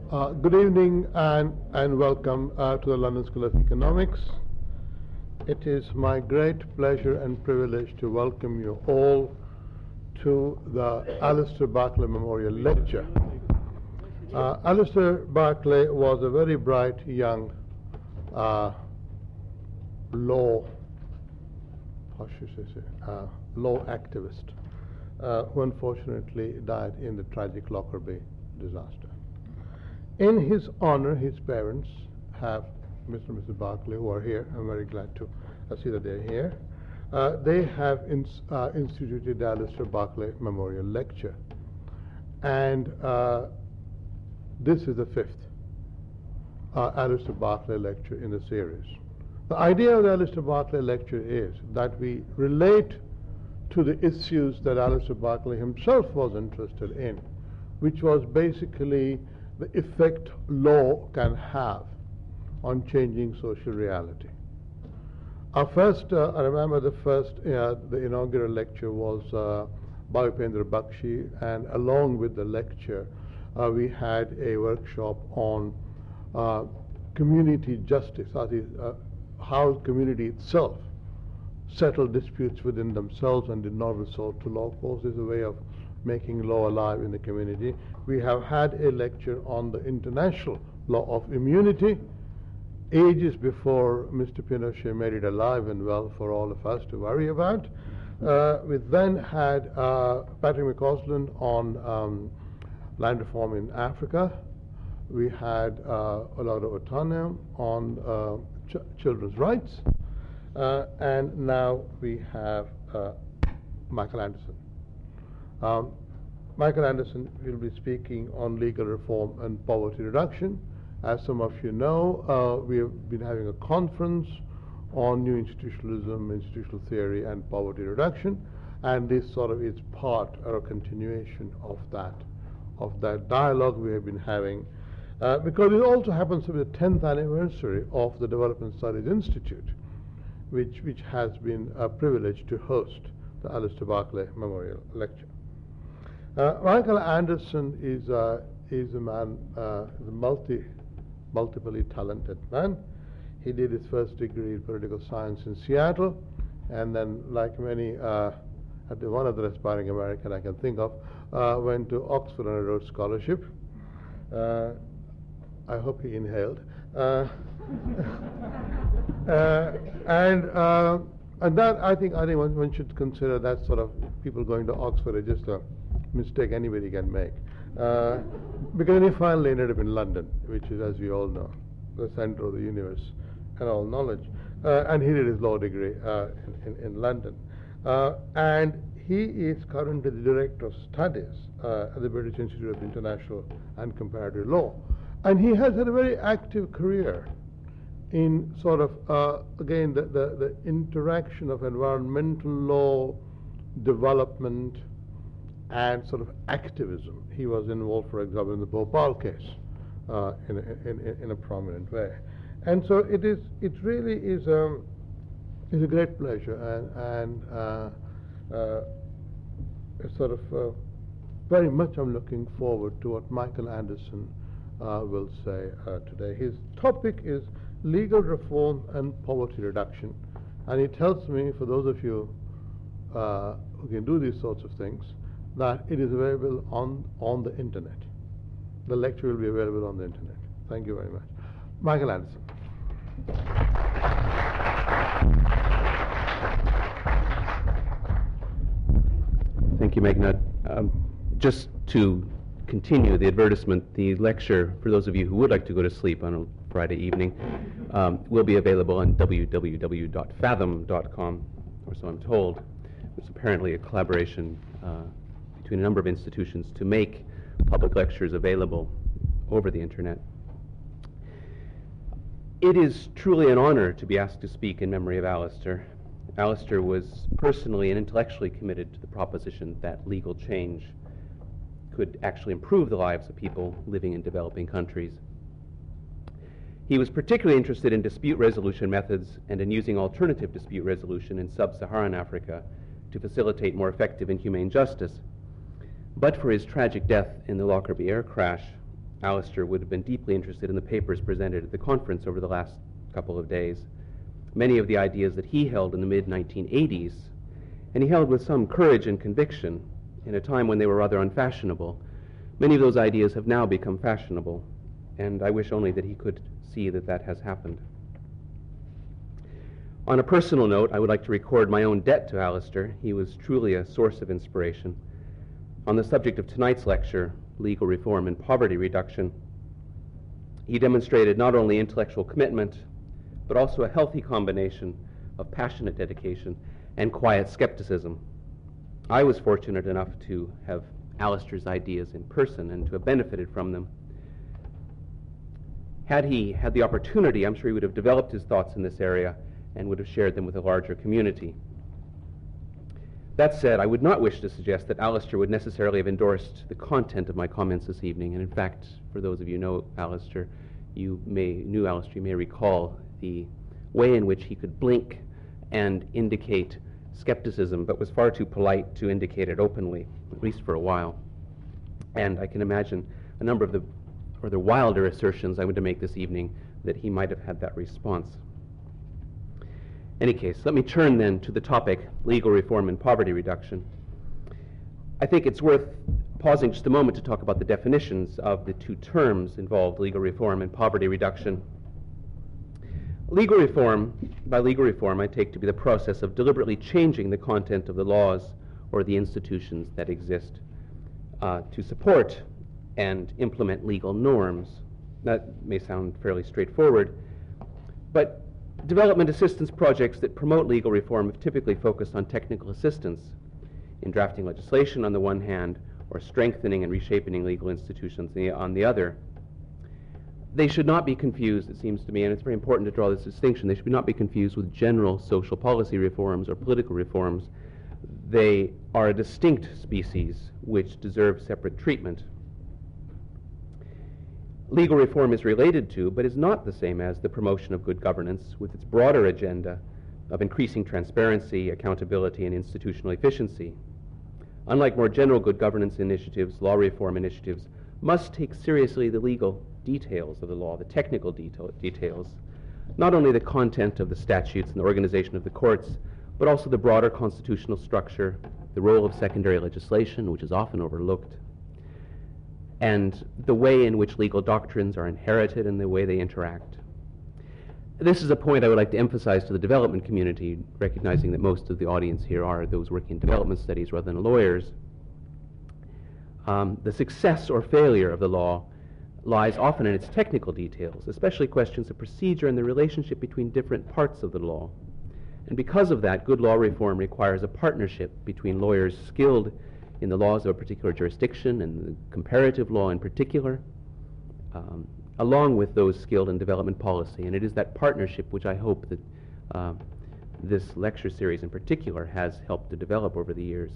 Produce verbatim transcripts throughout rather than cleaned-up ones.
Uh, good evening and, and welcome uh, to the London School of Economics. It is my great pleasure and privilege to welcome you all to the Alistair Barclay Memorial Lecture. Uh, Alistair Barclay was a very bright young uh, law, how should I say, uh, law activist uh, who unfortunately died in the tragic Lockerbie disaster. In his honor, his parents have Mister and Missus Barclay, who are here. I'm very glad to uh, see that they're here. Uh, they have ins uh, instituted the Alistair Barclay Memorial Lecture. And uh, this is the fifth uh, Alistair Barclay Lecture in the series. The idea of the Alistair Barclay Lecture is that we relate to the issues that Alistair Barclay himself was interested in, which was basically the effect law can have on changing social reality. Our first, uh, I remember the first, uh, the inaugural lecture was uh, by Upendra Bakshi, and along with the lecture, uh, we had a workshop on uh, community justice, that is, uh, how community itself settled disputes within themselves and did not resort to law courts as a way of making law alive in the community. We have had a lecture on the international law of immunity, ages before Mister Pinochet made it alive and well for all of us to worry about. Uh, we then had uh, Patrick McCausland on um, land reform in Africa. We had uh, Olaudah Otanem on uh, ch children's rights. Uh, and now we have uh, Michael Anderson. Um, Michael Anderson will be speaking on legal reform and poverty reduction. As some of you know, uh, we have been having a conference on new institutionalism, institutional theory, and poverty reduction, and this sort of is part or a continuation of that, of that dialogue we have been having, uh, because it also happens to be the tenth anniversary of the Development Studies Institute, which, which has been a privilege to host the Alistair Barclay Memorial Lecture. Uh, Michael Anderson is, uh, is a man, uh, is a multi, multiply talented man. He did his first degree in political science in Seattle, and then, like many, uh, at the one other aspiring American I can think of, uh, went to Oxford on a Rhodes Scholarship. Uh, I hope he inhaled. Uh, uh, and uh, and that I think I think one, one should consider that sort of people going to Oxford is just a mistake anybody can make, uh, because he finally ended up in London, which is, as we all know, the center of the universe and all knowledge. Uh, and he did his law degree uh, in, in, in London, uh, and he is currently the director of studies uh, at the British Institute of International and Comparative Law, and he has had a very active career in sort of uh, again the, the the interaction of environmental law, development, and sort of activism. He was involved, for example, in the Bhopal case uh, in, a, in, in a prominent way. And so it is, it really is, um, is a great pleasure, and, and uh, uh, it's sort of uh, very much I'm looking forward to what Michael Anderson uh, will say uh, today. His topic is legal reform and poverty reduction, and he tells me, for those of you uh, who can do these sorts of things, that it is available on, on the internet. The lecture will be available on the internet. Thank you very much. Michael Anderson. Thank you, Meghnad. Um, just to continue the advertisement, the lecture, for those of you who would like to go to sleep on a Friday evening, um, will be available on w w w dot fathom dot com, or so I'm told. It's apparently a collaboration uh, between a number of institutions to make public lectures available over the internet. It is truly an honor to be asked to speak in memory of Alistair. Alistair was personally and intellectually committed to the proposition that legal change could actually improve the lives of people living in developing countries. He was particularly interested in dispute resolution methods and in using alternative dispute resolution in sub-Saharan Africa to facilitate more effective and humane justice. But for his tragic death in the Lockerbie air crash, Alistair would have been deeply interested in the papers presented at the conference over the last couple of days. Many of the ideas that he held in the mid nineteen eighties, and he held with some courage and conviction in a time when they were rather unfashionable, many of those ideas have now become fashionable, and I wish only that he could see that that has happened. On a personal note, I would like to record my own debt to Alistair. He was truly a source of inspiration. On the subject of tonight's lecture, Legal Reform and Poverty Reduction, he demonstrated not only intellectual commitment, but also a healthy combination of passionate dedication and quiet skepticism. I was fortunate enough to have Alistair's ideas in person and to have benefited from them. Had he had the opportunity, I'm sure he would have developed his thoughts in this area and would have shared them with a larger community. That said, I would not wish to suggest that Alistair would necessarily have endorsed the content of my comments this evening, and in fact, for those of you who know Alistair, you may, knew Alistair, you may recall the way in which he could blink and indicate skepticism, but was far too polite to indicate it openly, at least for a while. And I can imagine a number of the rather wilder assertions I want to make this evening that he might have had that response. In any case, let me turn then to the topic, legal reform and poverty reduction. I think it's worth pausing just a moment to talk about the definitions of the two terms involved, legal reform and poverty reduction. Legal reform, by legal reform, I take to be the process of deliberately changing the content of the laws or the institutions that exist uh, to support and implement legal norms. That may sound fairly straightforward, but development assistance projects that promote legal reform have typically focused on technical assistance in drafting legislation on the one hand, or strengthening and reshaping legal institutions on the other. They should not be confused, it seems to me, and it's very important to draw this distinction, they should not be confused with general social policy reforms or political reforms. They are a distinct species which deserve separate treatment. Legal reform is related to, but is not the same as, the promotion of good governance with its broader agenda of increasing transparency, accountability, and institutional efficiency. Unlike more general good governance initiatives, law reform initiatives must take seriously the legal details of the law, the technical detail, details, not only the content of the statutes and the organization of the courts, but also the broader constitutional structure, the role of secondary legislation, which is often overlooked, and the way in which legal doctrines are inherited and the way they interact. This is a point I would like to emphasize to the development community, recognizing that most of the audience here are those working in development studies rather than lawyers. Um, the success or failure of the law lies often in its technical details, especially questions of procedure and the relationship between different parts of the law. And because of that, good law reform requires a partnership between lawyers skilled in the laws of a particular jurisdiction and the comparative law in particular, um, along with those skilled in development policy. And it is that partnership which I hope that uh, this lecture series in particular has helped to develop over the years.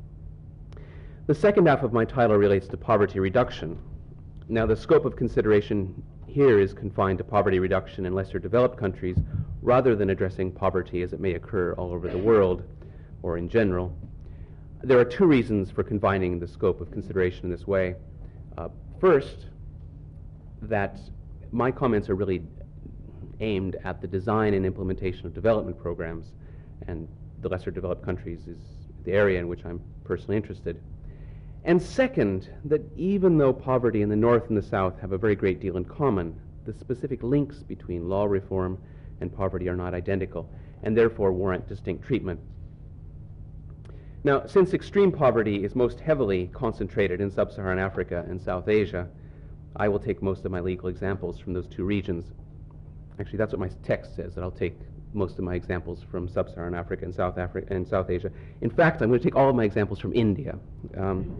The second half of my title relates to poverty reduction. Now, the scope of consideration here is confined to poverty reduction in lesser developed countries rather than addressing poverty as it may occur all over the world or in general. There are two reasons for confining the scope of consideration in this way. Uh, first, that my comments are really aimed at the design and implementation of development programs, and the lesser developed countries is the area in which I'm personally interested. And second, that even though poverty in the North and the South have a very great deal in common, the specific links between law reform and poverty are not identical, and therefore warrant distinct treatment. Now, since extreme poverty is most heavily concentrated in sub-Saharan Africa and South Asia, I will take most of my legal examples from those two regions. Actually, that's what my text says, that I'll take most of my examples from sub-Saharan Africa and South Africa and South Asia. In fact, I'm going to take all of my examples from India. Um,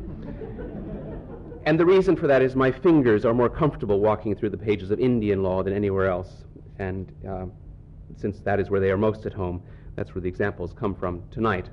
and the reason for that is my fingers are more comfortable walking through the pages of Indian law than anywhere else. And uh, since that is where they are most at home, that's where the examples come from tonight.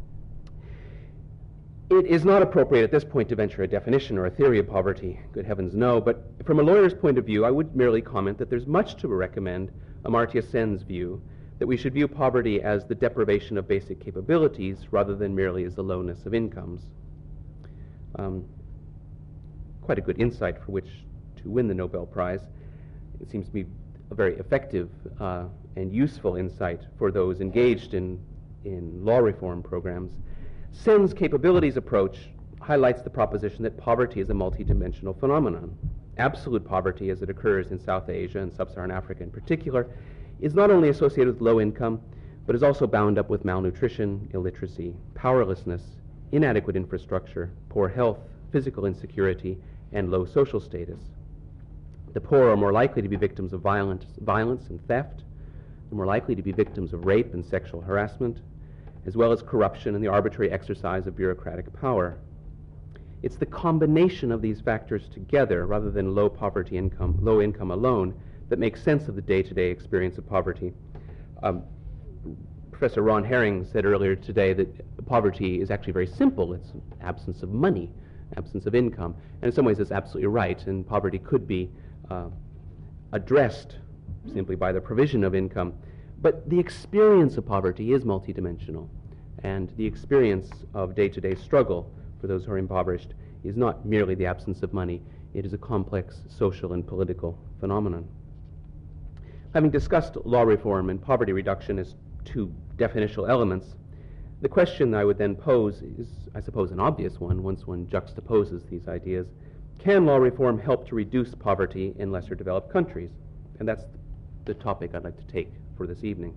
It is not appropriate at this point to venture a definition or a theory of poverty, good heavens no, but from a lawyer's point of view, I would merely comment that there's much to recommend Amartya Sen's view that we should view poverty as the deprivation of basic capabilities rather than merely as the lowness of incomes. Um, quite a good insight for which to win the Nobel Prize. It seems to be a very effective uh, and useful insight for those engaged in, in law reform programs. Sen's capabilities approach highlights the proposition that poverty is a multidimensional phenomenon. Absolute poverty, as it occurs in South Asia and Sub-Saharan Africa in particular, is not only associated with low income, but is also bound up with malnutrition, illiteracy, powerlessness, inadequate infrastructure, poor health, physical insecurity, and low social status. The poor are more likely to be victims of violence, violence and theft. They're more likely to be victims of rape and sexual harassment, as well as corruption and the arbitrary exercise of bureaucratic power. It's the combination of these factors together, rather than low poverty income, low income alone, that makes sense of the day-to-day experience of poverty. Um, Professor Ron Herring said earlier today that poverty is actually very simple. It's absence of money, absence of income. And in some ways that's absolutely right, and poverty could be uh, addressed simply by the provision of income. But the experience of poverty is multidimensional, and the experience of day-to-day struggle for those who are impoverished is not merely the absence of money. It is a complex social and political phenomenon. Having discussed law reform and poverty reduction as two definitional elements, the question I would then pose is, I suppose, an obvious one once one juxtaposes these ideas. Can law reform help to reduce poverty in lesser developed countries? And that's the topic I'd like to take for this evening.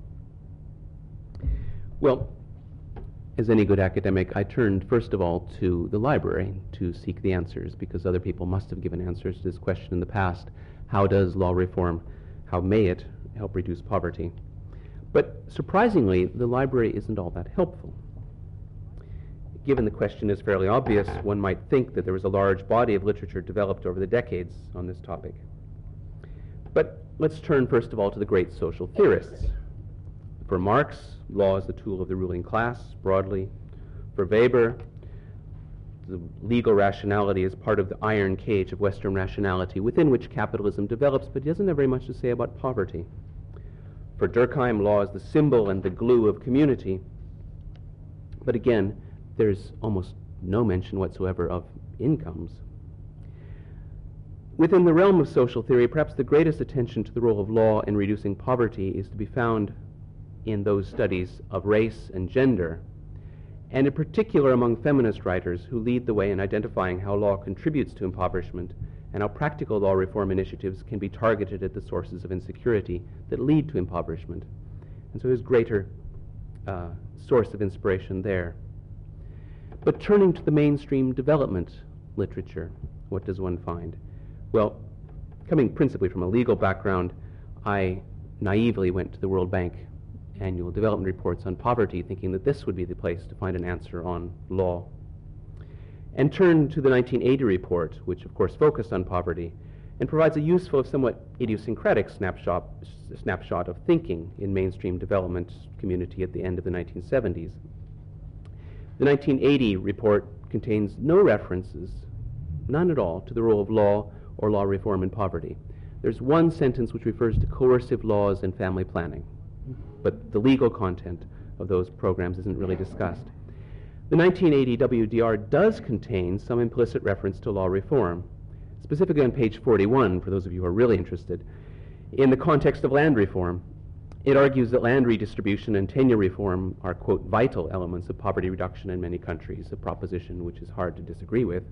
Well, as any good academic, I turned first of all to the library to seek the answers, because other people must have given answers to this question in the past. How does law reform, how may it help reduce poverty? But surprisingly, the library isn't all that helpful. Given the question is fairly obvious, one might think that there was a large body of literature developed over the decades on this topic. But let's turn first of all to the great social theorists. For Marx, law is the tool of the ruling class, broadly. For Weber, the legal rationality is part of the iron cage of Western rationality within which capitalism develops, but it doesn't have very much to say about poverty. For Durkheim, law is the symbol and the glue of community. But again, there's almost no mention whatsoever of incomes. Within the realm of social theory, perhaps the greatest attention to the role of law in reducing poverty is to be found in those studies of race and gender, and in particular among feminist writers who lead the way in identifying how law contributes to impoverishment and how practical law reform initiatives can be targeted at the sources of insecurity that lead to impoverishment. And so there's greater uh, source of inspiration there. But turning to the mainstream development literature, what does one find? Well, coming principally from a legal background, I naively went to the World Bank annual development reports on poverty, thinking that this would be the place to find an answer on law, and turned to the nineteen eighty report, which of course focused on poverty, and provides a useful, if somewhat idiosyncratic snapshot, snapshot of thinking in mainstream development community at the end of the nineteen seventies. The nineteen eighty report contains no references, none at all, to the role of law or law reform in poverty. There's one sentence which refers to coercive laws and family planning, but the legal content of those programs isn't really discussed. The nineteen eighty W D R does contain some implicit reference to law reform, specifically on page forty-one, for those of you who are really interested. In the context of land reform, it argues that land redistribution and tenure reform are, quote, vital elements of poverty reduction in many countries, a proposition which is hard to disagree with.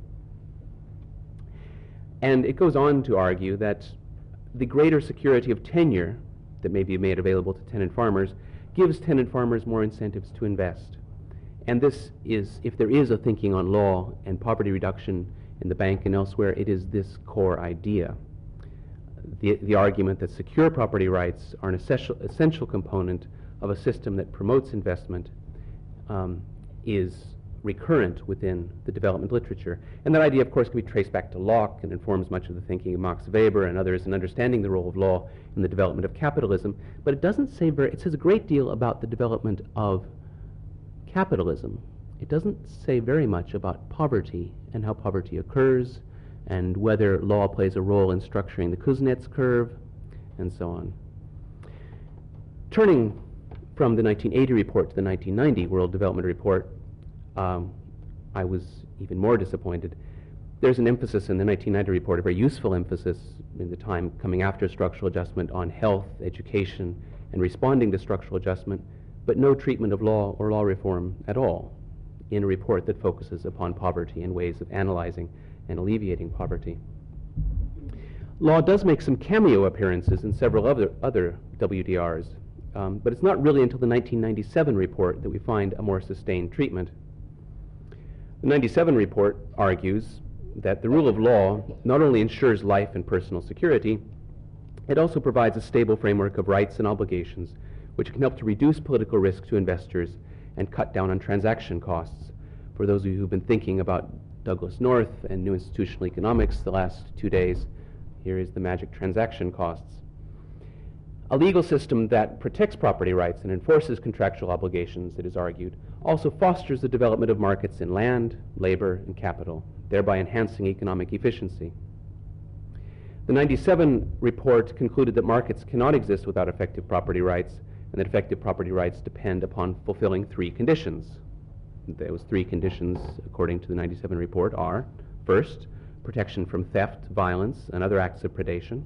And it goes on to argue that the greater security of tenure that may be made available to tenant farmers gives tenant farmers more incentives to invest. And this is, if there is a thinking on law and poverty reduction in the bank and elsewhere, it is this core idea. The, the argument that secure property rights are an essential, essential component of a system that promotes investment um, is recurrent within the development literature. And that idea, of course, can be traced back to Locke and informs much of the thinking of Max Weber and others in understanding the role of law in the development of capitalism. But it doesn't say very, it says a great deal about the development of capitalism. It doesn't say very much about poverty and how poverty occurs and whether law plays a role in structuring the Kuznets curve and so on. Turning from the nineteen eighty report to the nineteen ninety World Development Report, Um, I was even more disappointed. there's an emphasis in the nineteen ninety report, a very useful emphasis in the time coming after structural adjustment on health, education, and responding to structural adjustment, but no treatment of law or law reform at all in a report that focuses upon poverty and ways of analyzing and alleviating poverty. Law does make some cameo appearances in several other, other W D Rs, um, but it's not really until the nineteen ninety-seven report that we find a more sustained treatment. The ninety-seven report argues that the rule of law not only ensures life and personal security, it also provides a stable framework of rights and obligations which can help to reduce political risk to investors and cut down on transaction costs. For those of you who've been thinking about Douglass North and New Institutional Economics the last two days, here is the magic transaction costs. A legal system that protects property rights and enforces contractual obligations, it is argued, also fosters the development of markets in land, labor, and capital, thereby enhancing economic efficiency. The ninety-seven report concluded that markets cannot exist without effective property rights, and that effective property rights depend upon fulfilling three conditions. Those three conditions, according to the ninety-seven report, are, first, protection from theft, violence, and other acts of predation.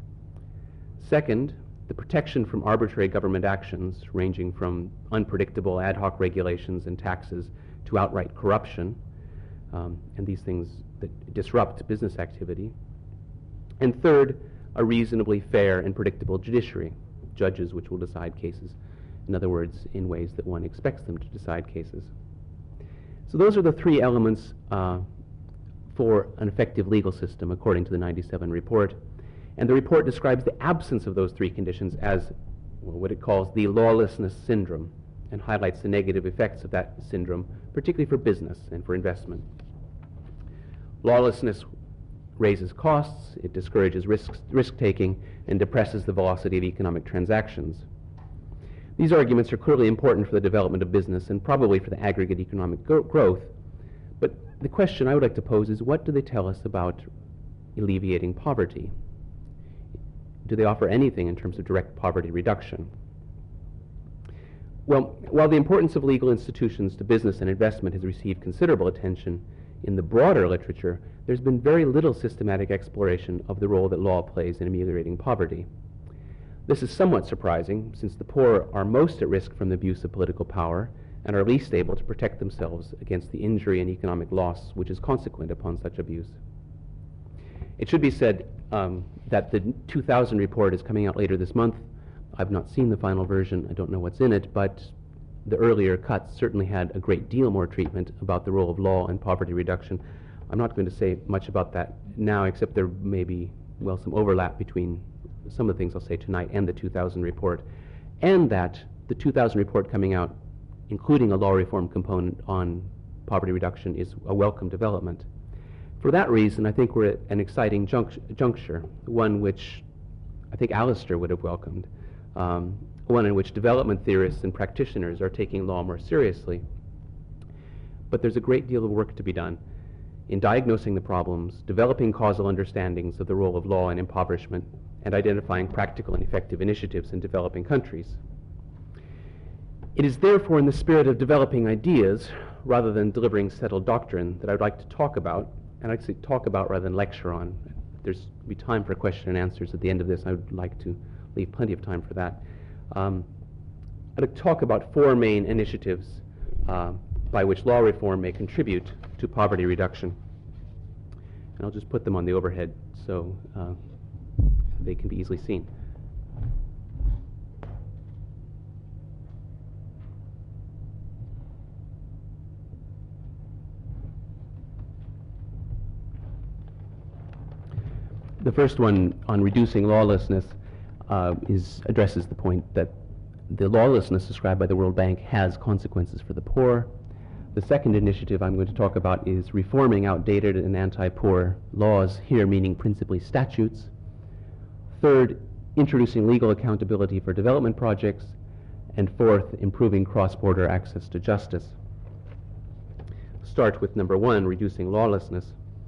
Second, the protection from arbitrary government actions ranging from unpredictable ad hoc regulations and taxes to outright corruption, um, and these things that disrupt business activity. And third, a reasonably fair and predictable judiciary, judges which will decide cases, in other words, in ways that one expects them to decide cases. So those are the three elements uh, for an effective legal system, according to the ninety-seven report. And the report describes the absence of those three conditions as well, what it calls the lawlessness syndrome, and highlights the negative effects of that syndrome, particularly for business and for investment. Lawlessness raises costs, it discourages risks, risk-taking, and depresses the velocity of economic transactions. These arguments are clearly important for the development of business and probably for the aggregate economic gro- growth. But the question I would like to pose is, what do they tell us about alleviating poverty? Do they offer anything in terms of direct poverty reduction? Well, while the importance of legal institutions to business and investment has received considerable attention in the broader literature, there's been very little systematic exploration of the role that law plays in ameliorating poverty. This is somewhat surprising, since the poor are most at risk from the abuse of political power and are least able to protect themselves against the injury and economic loss which is consequent upon such abuse. It should be said um, that the two thousand report is coming out later this month. I've not seen the final version, I don't know what's in it, but the earlier cuts certainly had a great deal more treatment about the role of law in poverty reduction. I'm not going to say much about that now, except there may be, well, some overlap between some of the things I'll say tonight and the two thousand report, and that the two thousand report coming out, including a law reform component on poverty reduction, is a welcome development. For that reason, I think we're at an exciting junct- juncture, one which I think Alistair would have welcomed, um, one in which development theorists and practitioners are taking law more seriously. But there's a great deal of work to be done in diagnosing the problems, developing causal understandings of the role of law in impoverishment, and identifying practical and effective initiatives in developing countries. It is therefore in the spirit of developing ideas, rather than delivering settled doctrine, that I'd like to talk about, and I'd say talk about rather than lecture on. There's be time for question and answers at the end of this. I would like to leave plenty of time for that. Um, I'd like to talk about four main initiatives uh, by which law reform may contribute to poverty reduction. And I'll just put them on the overhead so uh, they can be easily seen. The first one, on reducing lawlessness, uh, is addresses the point that the lawlessness described by the World Bank has consequences for the poor. The second initiative I'm going to talk about is reforming outdated and anti-poor laws, here meaning principally statutes. Third, introducing legal accountability for development projects. And fourth, improving cross-border access to justice. Start with number one, reducing lawlessness.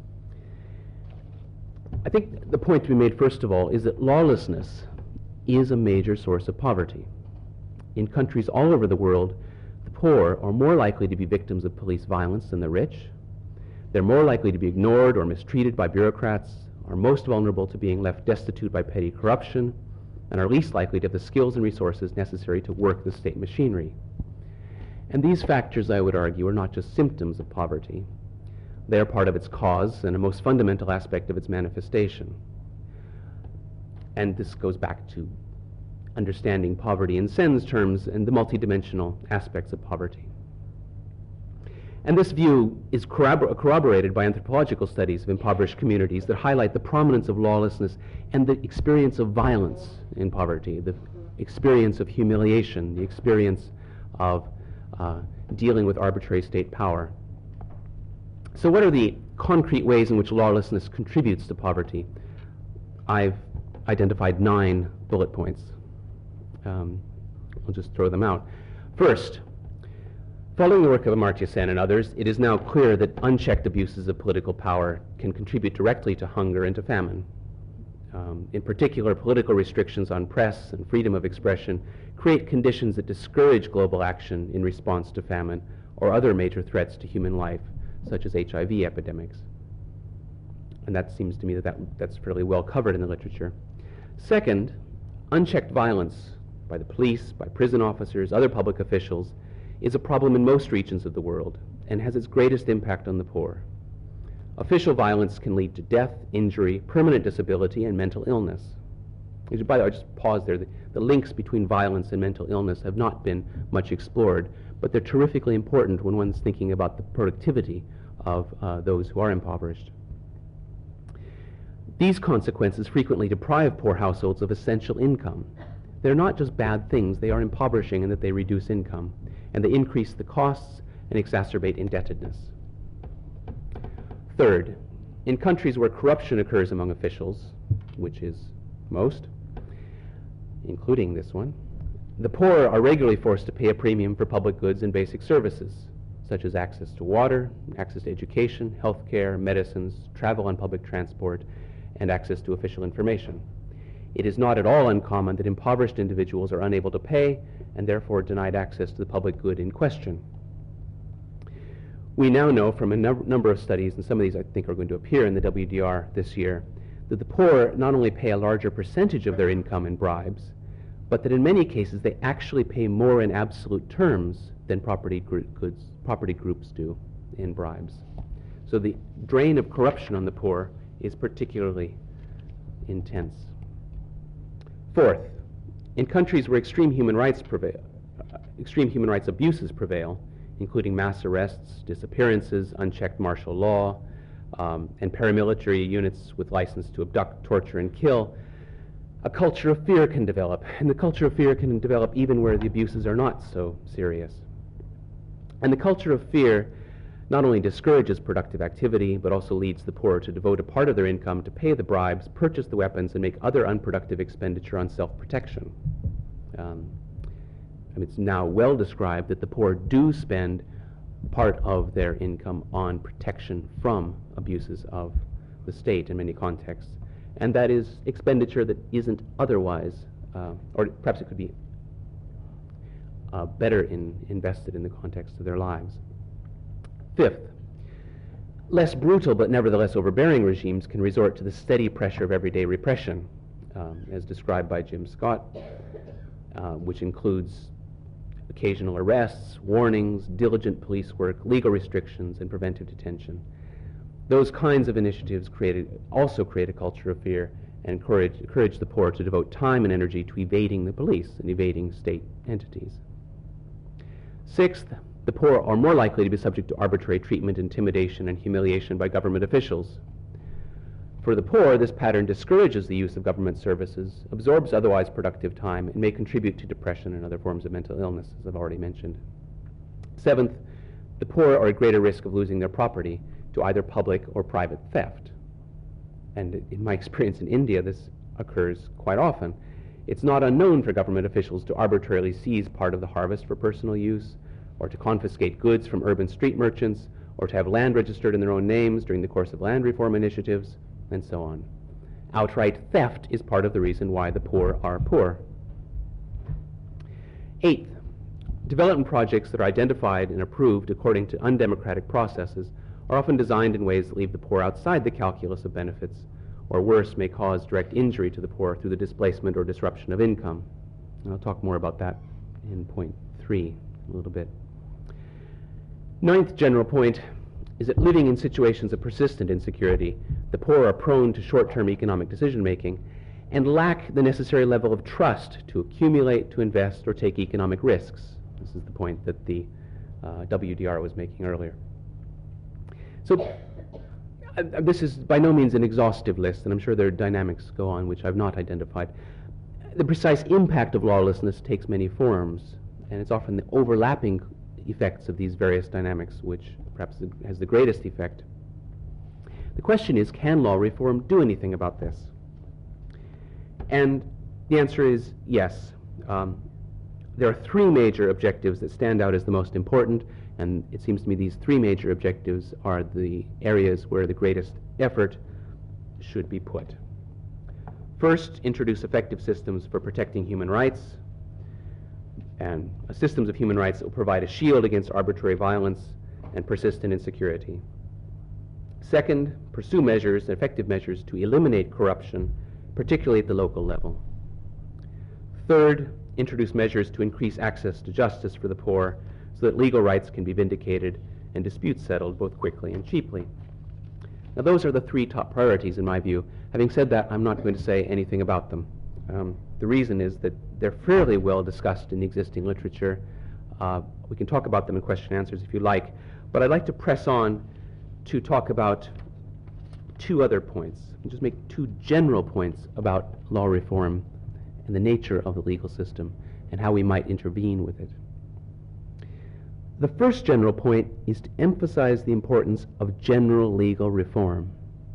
I think the point to be made, first of all, is that lawlessness is a major source of poverty. In countries all over the world, the poor are more likely to be victims of police violence than the rich. They're more likely to be ignored or mistreated by bureaucrats, are most vulnerable to being left destitute by petty corruption, and are least likely to have the skills and resources necessary to work the state machinery. And these factors, I would argue, are not just symptoms of poverty. They are part of its cause and a most fundamental aspect of its manifestation. And this goes back to understanding poverty in Sen's terms and the multidimensional aspects of poverty. And this view is corrobor- corroborated by anthropological studies of impoverished communities that highlight the prominence of lawlessness and the experience of violence in poverty, the experience of humiliation, the experience of uh, dealing with arbitrary state power. So what are the concrete ways in which lawlessness contributes to poverty? I've identified nine bullet points. Um, I'll just throw them out. First, following the work of Amartya Sen and others, it is now clear that unchecked abuses of political power can contribute directly to hunger and to famine. Um, in particular, political restrictions on press and freedom of expression create conditions that discourage global action in response to famine or other major threats to human life, such as H I V epidemics. And that seems to me that, that that's fairly well covered in the literature. Second, unchecked violence by the police, by prison officers, other public officials, is a problem in most regions of the world and has its greatest impact on the poor. Official violence can lead to death, injury, permanent disability, and mental illness. By the way, I'll just pause there. The, the links between violence and mental illness have not been much explored, but they're terrifically important when one's thinking about the productivity of uh, those who are impoverished. These consequences frequently deprive poor households of essential income. They're not just bad things, they are impoverishing in that they reduce income, and they increase the costs and exacerbate indebtedness. Third, in countries where corruption occurs among officials, which is most, including this one, the poor are regularly forced to pay a premium for public goods and basic services, such as access to water, access to education, health care, medicines, travel on public transport, and access to official information. It is not at all uncommon that impoverished individuals are unable to pay and therefore denied access to the public good in question. We now know from a num- number of studies, and some of these I think are going to appear in the W D R this year, that the poor not only pay a larger percentage of their income in bribes, but that in many cases they actually pay more in absolute terms than property, gr- goods, property groups do in bribes. So the drain of corruption on the poor is particularly intense. Fourth, in countries where extreme human rights prevail, uh, extreme human rights abuses prevail, including mass arrests, disappearances, unchecked martial law, um, and paramilitary units with license to abduct, torture, and kill, a culture of fear can develop, and the culture of fear can develop even where the abuses are not so serious. And the culture of fear not only discourages productive activity, but also leads the poor to devote a part of their income to pay the bribes, purchase the weapons, and make other unproductive expenditure on self-protection. Um, I mean, it's now well described that the poor do spend part of their income on protection from abuses of the state in many contexts. And that is expenditure that isn't otherwise, uh, or perhaps it could be uh, better in, invested in the context of their lives. Fifth, less brutal but nevertheless overbearing regimes can resort to the steady pressure of everyday repression, um, as described by Jim Scott, uh, which includes occasional arrests, warnings, diligent police work, legal restrictions, and preventive detention. Those kinds of initiatives created, also create a culture of fear and encourage, encourage the poor to devote time and energy to evading the police and evading state entities. Sixth, the poor are more likely to be subject to arbitrary treatment, intimidation, and humiliation by government officials. For the poor, this pattern discourages the use of government services, absorbs otherwise productive time, and may contribute to depression and other forms of mental illness, as I've already mentioned. Seventh, the poor are at greater risk of losing their property to either public or private theft. And in my experience in India, this occurs quite often. It's not unknown for government officials to arbitrarily seize part of the harvest for personal use, or to confiscate goods from urban street merchants, or to have land registered in their own names during the course of land reform initiatives, and so on. Outright theft is part of the reason why the poor are poor. Eighth, development projects that are identified and approved according to undemocratic processes are often designed in ways that leave the poor outside the calculus of benefits, or worse, may cause direct injury to the poor through the displacement or disruption of income. And I'll talk more about that in point three a little bit. Ninth general point is that living in situations of persistent insecurity, the poor are prone to short-term economic decision-making and lack the necessary level of trust to accumulate, to invest, or take economic risks. This is the point that the uh, W D R was making earlier. So uh, this is by no means an exhaustive list, and I'm sure there are dynamics go on which I've not identified. The precise impact of lawlessness takes many forms, and it's often the overlapping effects of these various dynamics which perhaps has the greatest effect. The question is, can law reform do anything about this? And the answer is yes. Um, there are three major objectives that stand out as the most important, and it seems to me these three major objectives are the areas where the greatest effort should be put. First, introduce effective systems for protecting human rights, and uh, systems of human rights that will provide a shield against arbitrary violence and persistent insecurity. Second, pursue measures, effective measures, to eliminate corruption, particularly at the local level. Third, introduce measures to increase access to justice for the poor so that legal rights can be vindicated and disputes settled both quickly and cheaply. Now, those are the three top priorities in my view. Having said that, I'm not going to say anything about them. Um, the reason is that they're fairly well discussed in the existing literature. Uh, we can talk about them in question and answers if you like, but I'd like to press on to talk about two other points, and just make two general points about law reform and the nature of the legal system and how we might intervene with it. The first general point is to emphasize the importance of general legal reform.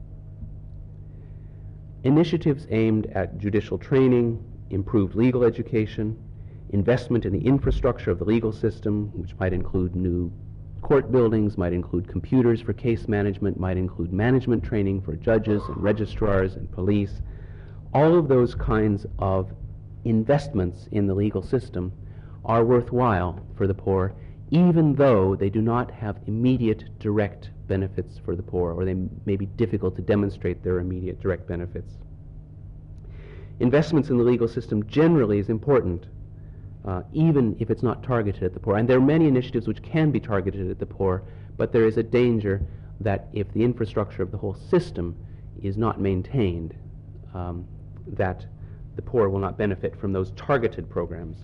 Initiatives aimed at judicial training, improved legal education, investment in the infrastructure of the legal system, which might include new court buildings, might include computers for case management, might include management training for judges and registrars and police. All of those kinds of investments in the legal system are worthwhile for the poor, even though they do not have immediate direct benefits for the poor, or they may be difficult to demonstrate their immediate direct benefits. Investments in the legal system generally is important, uh, even if it's not targeted at the poor. And there are many initiatives which can be targeted at the poor, but there is a danger that if the infrastructure of the whole system is not maintained, um, that the poor will not benefit from those targeted programs.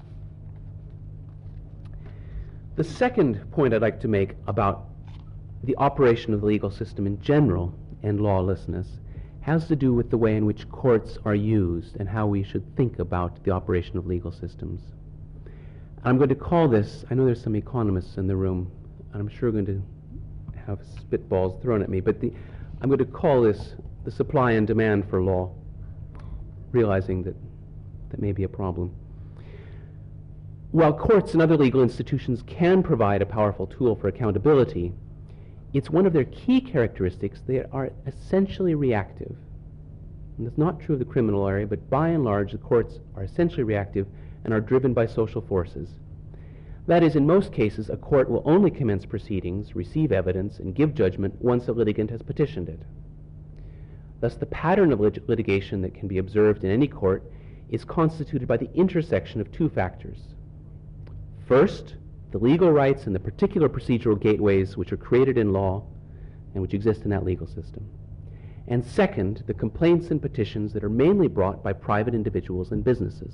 The second point I'd like to make about the operation of the legal system in general and lawlessness has to do with the way in which courts are used and how we should think about the operation of legal systems. I'm going to call this, I know there's some economists in the room, and I'm sure going to have spitballs thrown at me, but the, I'm going to call this the supply and demand for law, realizing that that may be a problem. While courts and other legal institutions can provide a powerful tool for accountability, it's one of their key characteristics they are essentially reactive. And that's not true of the criminal area, but by and large the courts are essentially reactive and are driven by social forces. That is, in most cases, a court will only commence proceedings, receive evidence, and give judgment once a litigant has petitioned it. Thus, the pattern of lit- litigation that can be observed in any court is constituted by the intersection of two factors. First, the legal rights and the particular procedural gateways which are created in law and which exist in that legal system. And second, the complaints and petitions that are mainly brought by private individuals and businesses.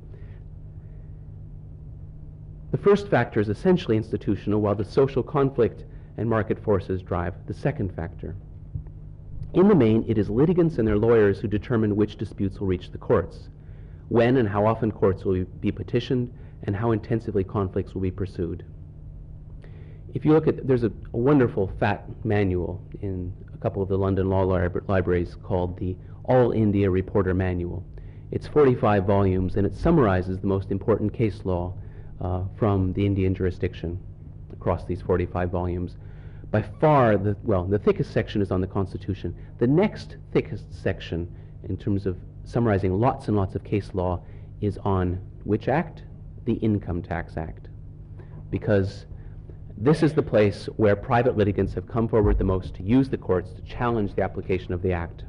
The first factor is essentially institutional, while the social conflict and market forces drive the second factor. In the main, it is litigants and their lawyers who determine which disputes will reach the courts, when and how often courts will be petitioned, and how intensively conflicts will be pursued. If you look at, there's a, a wonderful fat manual in a couple of the London law lib- libraries called the All India Reporter Manual. It's forty-five volumes, and it summarizes the most important case law uh, from the Indian jurisdiction across these forty-five volumes. By far, the well, the thickest section is on the Constitution. The next thickest section, in terms of summarizing lots and lots of case law, is on which act? The Income Tax Act. Because This is the place where private litigants have come forward the most to use the courts to challenge the application of the Act.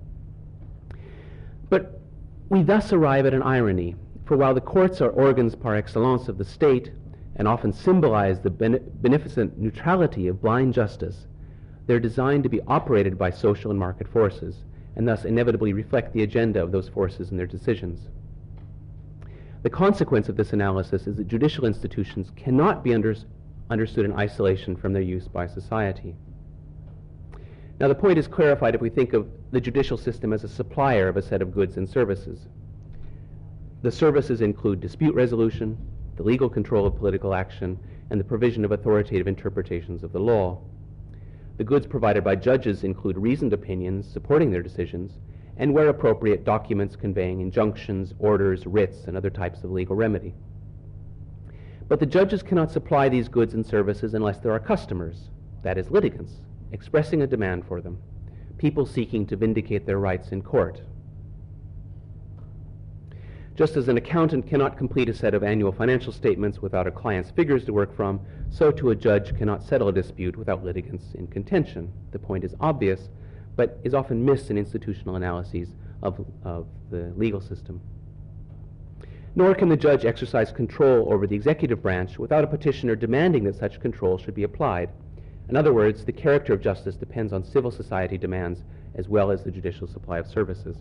But we thus arrive at an irony, for while the courts are organs par excellence of the state and often symbolize the bene- beneficent neutrality of blind justice, they're designed to be operated by social and market forces, and thus inevitably reflect the agenda of those forces in their decisions. The consequence of this analysis is that judicial institutions cannot be under, understood in isolation from their use by society. Now, the point is clarified if we think of the judicial system as a supplier of a set of goods and services. The services include dispute resolution, the legal control of political action, and the provision of authoritative interpretations of the law. The goods provided by judges include reasoned opinions supporting their decisions, and where appropriate, documents conveying injunctions, orders, writs, and other types of legal remedy. But the judges cannot supply these goods and services unless there are customers, that is, litigants, expressing a demand for them, people seeking to vindicate their rights in court. Just as an accountant cannot complete a set of annual financial statements without a client's figures to work from, so too a judge cannot settle a dispute without litigants in contention. The point is obvious, but is often missed in institutional analyses of, of the legal system. Nor can the judge exercise control over the executive branch without a petitioner demanding that such control should be applied. In other words, the character of justice depends on civil society demands as well as the judicial supply of services.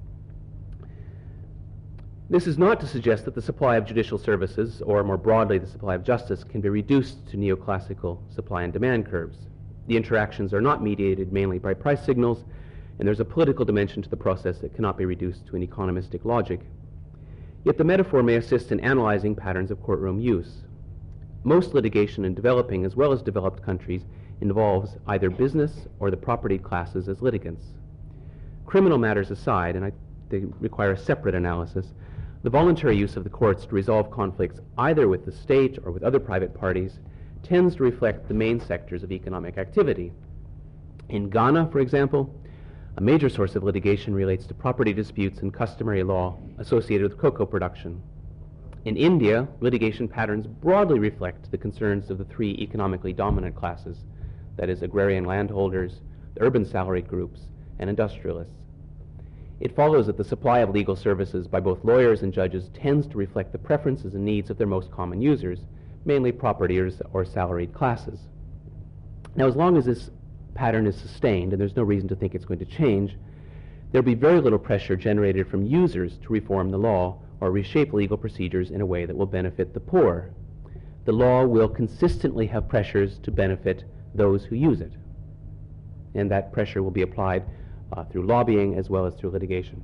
This is not to suggest that the supply of judicial services, or more broadly the supply of justice, can be reduced to neoclassical supply and demand curves. The interactions are not mediated mainly by price signals, and there's a political dimension to the process that cannot be reduced to an economistic logic. Yet the metaphor may assist in analyzing patterns of courtroom use. Most litigation in developing as well as developed countries involves either business or the propertied classes as litigants. Criminal matters aside, and I, they require a separate analysis, the voluntary use of the courts to resolve conflicts either with the state or with other private parties tends to reflect the main sectors of economic activity. In Ghana, for example, a major source of litigation relates to property disputes and customary law associated with cocoa production. In India, litigation patterns broadly reflect the concerns of the three economically dominant classes, that is, agrarian landholders, the urban salaried groups, and industrialists. It follows that the supply of legal services by both lawyers and judges tends to reflect the preferences and needs of their most common users, mainly propertiers or salaried classes. Now, as long as this pattern is sustained, and there's no reason to think it's going to change, there'll be very little pressure generated from users to reform the law or reshape legal procedures in a way that will benefit the poor. The law will consistently have pressures to benefit those who use it, and that pressure will be applied Uh, through lobbying as well as through litigation.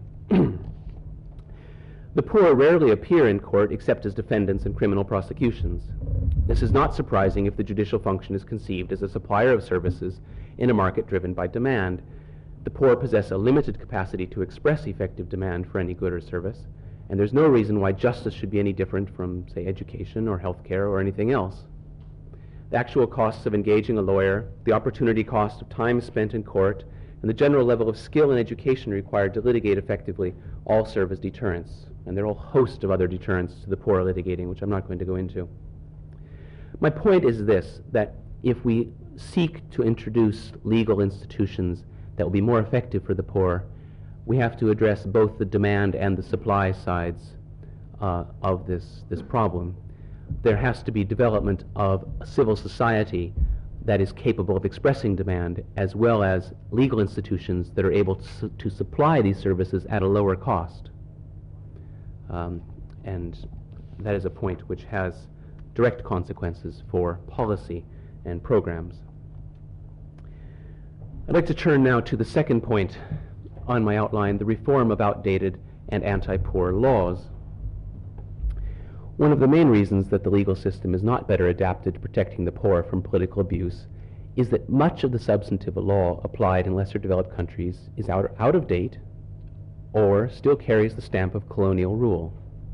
The poor rarely appear in court except as defendants in criminal prosecutions. This is not surprising if the judicial function is conceived as a supplier of services in a market driven by demand. The poor possess a limited capacity to express effective demand for any good or service, and there's no reason why justice should be any different from, say, education or health care or anything else. The actual costs of engaging a lawyer, the opportunity cost of time spent in court, and the general level of skill and education required to litigate effectively all serve as deterrents. And there are a whole host of other deterrents to the poor litigating, which I'm not going to go into. My point is this, that if we seek to introduce legal institutions that will be more effective for the poor, we have to address both the demand and the supply sides uh, of this, this problem. There has to be development of a civil society that is capable of expressing demand, as well as legal institutions that are able to, su- to supply these services at a lower cost. Um, and that is a point which has direct consequences for policy and programs. I'd like to turn now to the second point on my outline, the reform of outdated and anti-poor laws. One of the main reasons that the legal system is not better adapted to protecting the poor from political abuse is that much of the substantive law applied in lesser developed countries is out, out of date or still carries the stamp of colonial rule.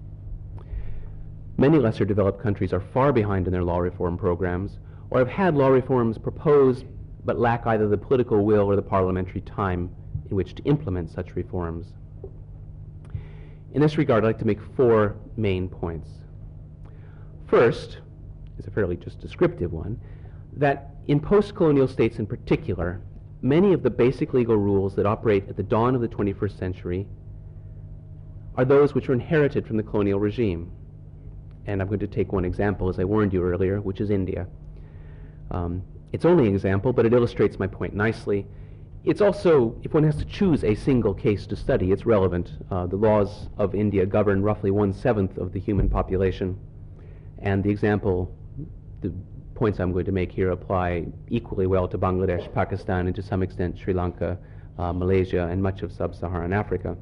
Many lesser developed countries are far behind in their law reform programs or have had law reforms proposed but lack either the political will or the parliamentary time in which to implement such reforms. In this regard, I'd like to make four main points. First is a fairly just descriptive one. that in post-colonial states in particular, many of the basic legal rules that operate at the dawn of the twenty-first century are those which are inherited from the colonial regime. And I'm going to take one example, as I warned you earlier, which is India. Um, it's only an example, but it illustrates my point nicely. It's also, if one has to choose a single case to study, it's relevant. Uh, the laws of India govern roughly one-seventh of the human population, and the example, the points I'm going to make here apply equally well to Bangladesh, Pakistan, and to some extent Sri Lanka, uh, Malaysia, and much of sub-Saharan Africa.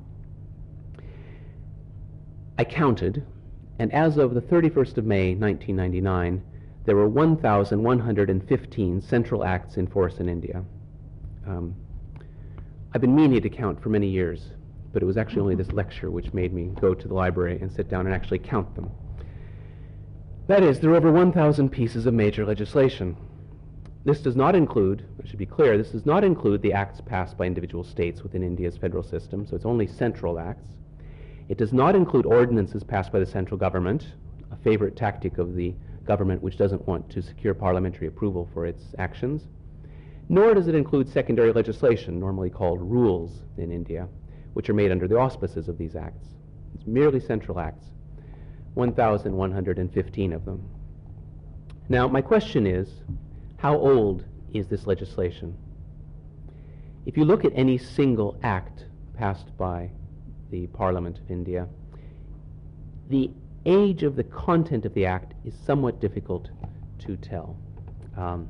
I counted, and as of the thirty-first of May, nineteen ninety-nine, there were one thousand one hundred fifteen central acts in force in India. Um, I've been meaning to count for many years, but it was actually only this lecture which made me go to the library and sit down and actually count them. That is, there are over one thousand pieces of major legislation. This does not include, I should be clear, this does not include the acts passed by individual states within India's federal system, so it's only central acts. It does not include ordinances passed by the central government, a favorite tactic of the government which doesn't want to secure parliamentary approval for its actions. Nor does it include secondary legislation, normally called rules in India, which are made under the auspices of these acts. It's merely central acts, one thousand one hundred fifteen of them. Now, my question is, how old is this legislation? If you look at any single act passed by the Parliament of India, the age of the content of the act is somewhat difficult to tell. Um,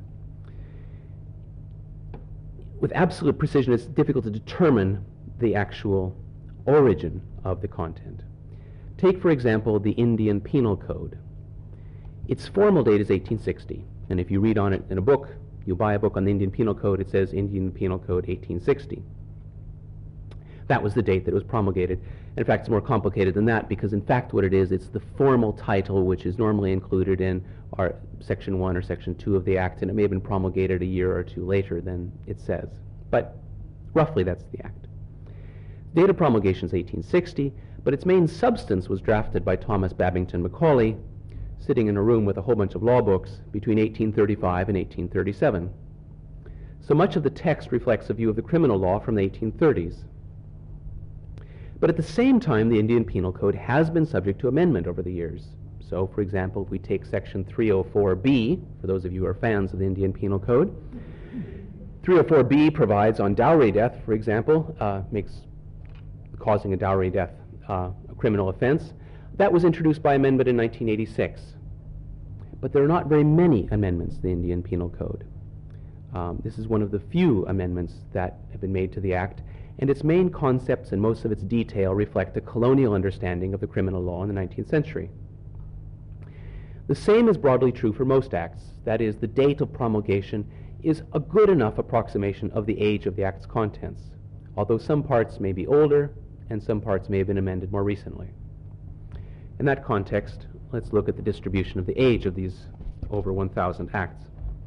with absolute precision, it's difficult to determine the actual origin of the content. Take, for example, the Indian Penal Code. Its formal date is eighteen sixty, and if you read on it in a book, you buy a book on the Indian Penal Code, it says Indian Penal Code eighteen sixty. That was the date that it was promulgated. In fact, it's more complicated than that, because in fact what it is, it's the formal title which is normally included in our Section one or Section two of the Act, and it may have been promulgated a year or two later than it says. But roughly that's the Act. Date of promulgation is eighteen sixty, but its main substance was drafted by Thomas Babington Macaulay, sitting in a room with a whole bunch of law books between eighteen thirty-five and eighteen thirty-seven. So much of the text reflects a view of the criminal law from the eighteen thirties. But at the same time, the Indian Penal Code has been subject to amendment over the years. So, for example, if we take Section three oh four B, for those of you who are fans of the Indian Penal Code, three oh four B provides on dowry death, for example, uh, makes causing a dowry death uh, a criminal offense. That was introduced by amendment in nineteen eighty-six. But there are not very many amendments to the Indian Penal Code. Um, this is one of the few amendments that have been made to the Act, and its main concepts and most of its detail reflect a colonial understanding of the criminal law in the nineteenth century. The same is broadly true for most acts. That is, the date of promulgation is a good enough approximation of the age of the Act's contents, although some parts may be older and some parts may have been amended more recently. In that context, let's look at the distribution of the age of these over one thousand acts.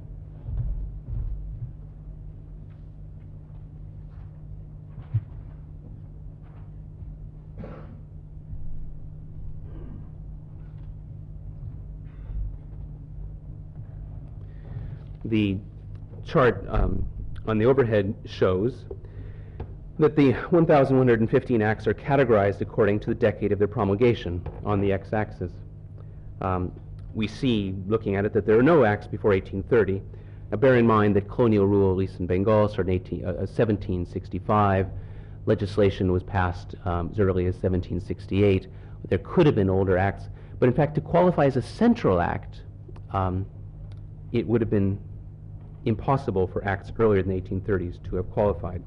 The chart um, on the overhead shows that the one thousand one hundred fifteen acts are categorized according to the decade of their promulgation on the x-axis. Um, we see, looking at it, that there are no acts before eighteen thirty. Now bear in mind that colonial rule, at least in Bengal, started in eighteen, uh, seventeen sixty-five. Legislation was passed um, as early as seventeen sixty-eight. There could have been older acts, but in fact to qualify as a central act, um, it would have been impossible for acts earlier than the eighteen thirties to have qualified.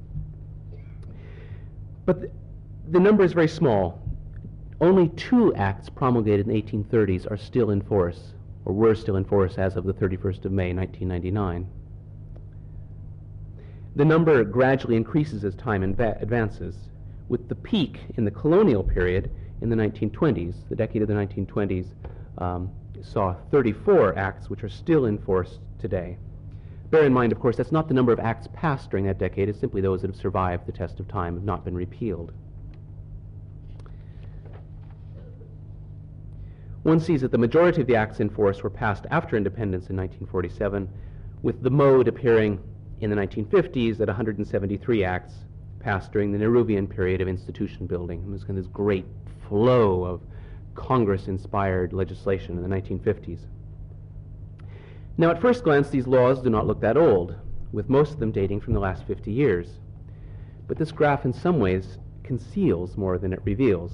But the, the number is very small. Only two acts promulgated in the eighteen thirties are still in force, or were still in force as of the thirty-first of May, nineteen ninety-nine. The number gradually increases as time inva- advances, with the peak in the colonial period in the nineteen twenties. The decade of the nineteen twenties um, saw thirty-four acts which are still in force today. Bear in mind, of course, that's not the number of acts passed during that decade. It's simply those that have survived the test of time, have not been repealed. one sees that the majority of the acts in force were passed after independence in nineteen forty-seven, with the mode appearing in the nineteen fifties at one hundred seventy-three acts passed during the Nehruvian period of institution building. There was kind of this great flow of Congress-inspired legislation in the nineteen fifties. Now, at first glance, these laws do not look that old, with most of them dating from the last fifty years. But this graph, in some ways, conceals more than it reveals.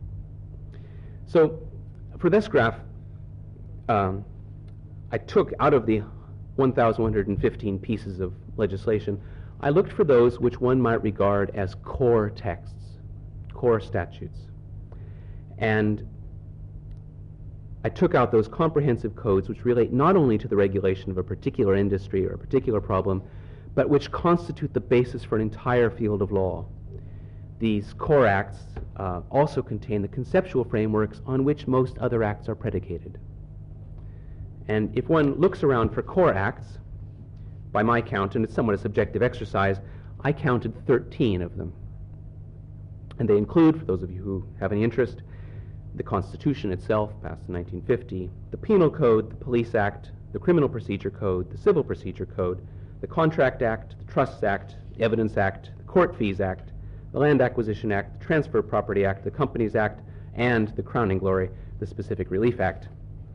So, for this graph, um, I took out of the one thousand one hundred fifteen pieces of legislation, I looked for those which one might regard as core texts, core statutes. And I took out those comprehensive codes which relate not only to the regulation of a particular industry or a particular problem, but which constitute the basis for an entire field of law. These core acts uh, also contain the conceptual frameworks on which most other acts are predicated. And if one looks around for core acts, by my count, and it's somewhat a subjective exercise, I counted thirteen of them. And they include, for those of you who have any interest, the Constitution itself, passed in nineteen fifty, the Penal Code, the Police Act, the Criminal Procedure Code, the Civil Procedure Code, the Contract Act, the Trusts Act, the Evidence Act, the Court Fees Act, the Land Acquisition Act, the Transfer Property Act, the Companies Act, and the crowning glory, the Specific Relief Act.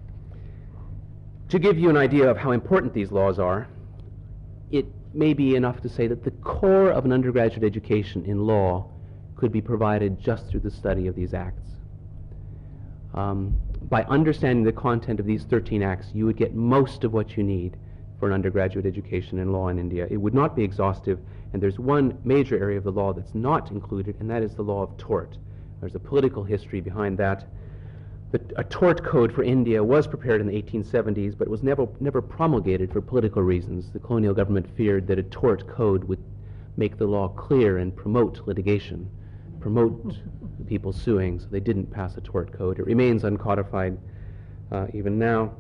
To give you an idea of how important these laws are, it may be enough to say that the core of an undergraduate education in law could be provided just through the study of these acts. Um, by understanding the content of these thirteen acts, you would get most of what you need for an undergraduate education in law in India. It would not be exhaustive, and there's one major area of the law that's not included, and that is the law of tort. There's a political history behind that. The, a tort code for India was prepared in the eighteen seventies, but was never, never promulgated for political reasons. The colonial government feared that a tort code would make the law clear and promote litigation, promote people suing, so they didn't pass a tort code. It remains uncodified uh, even now.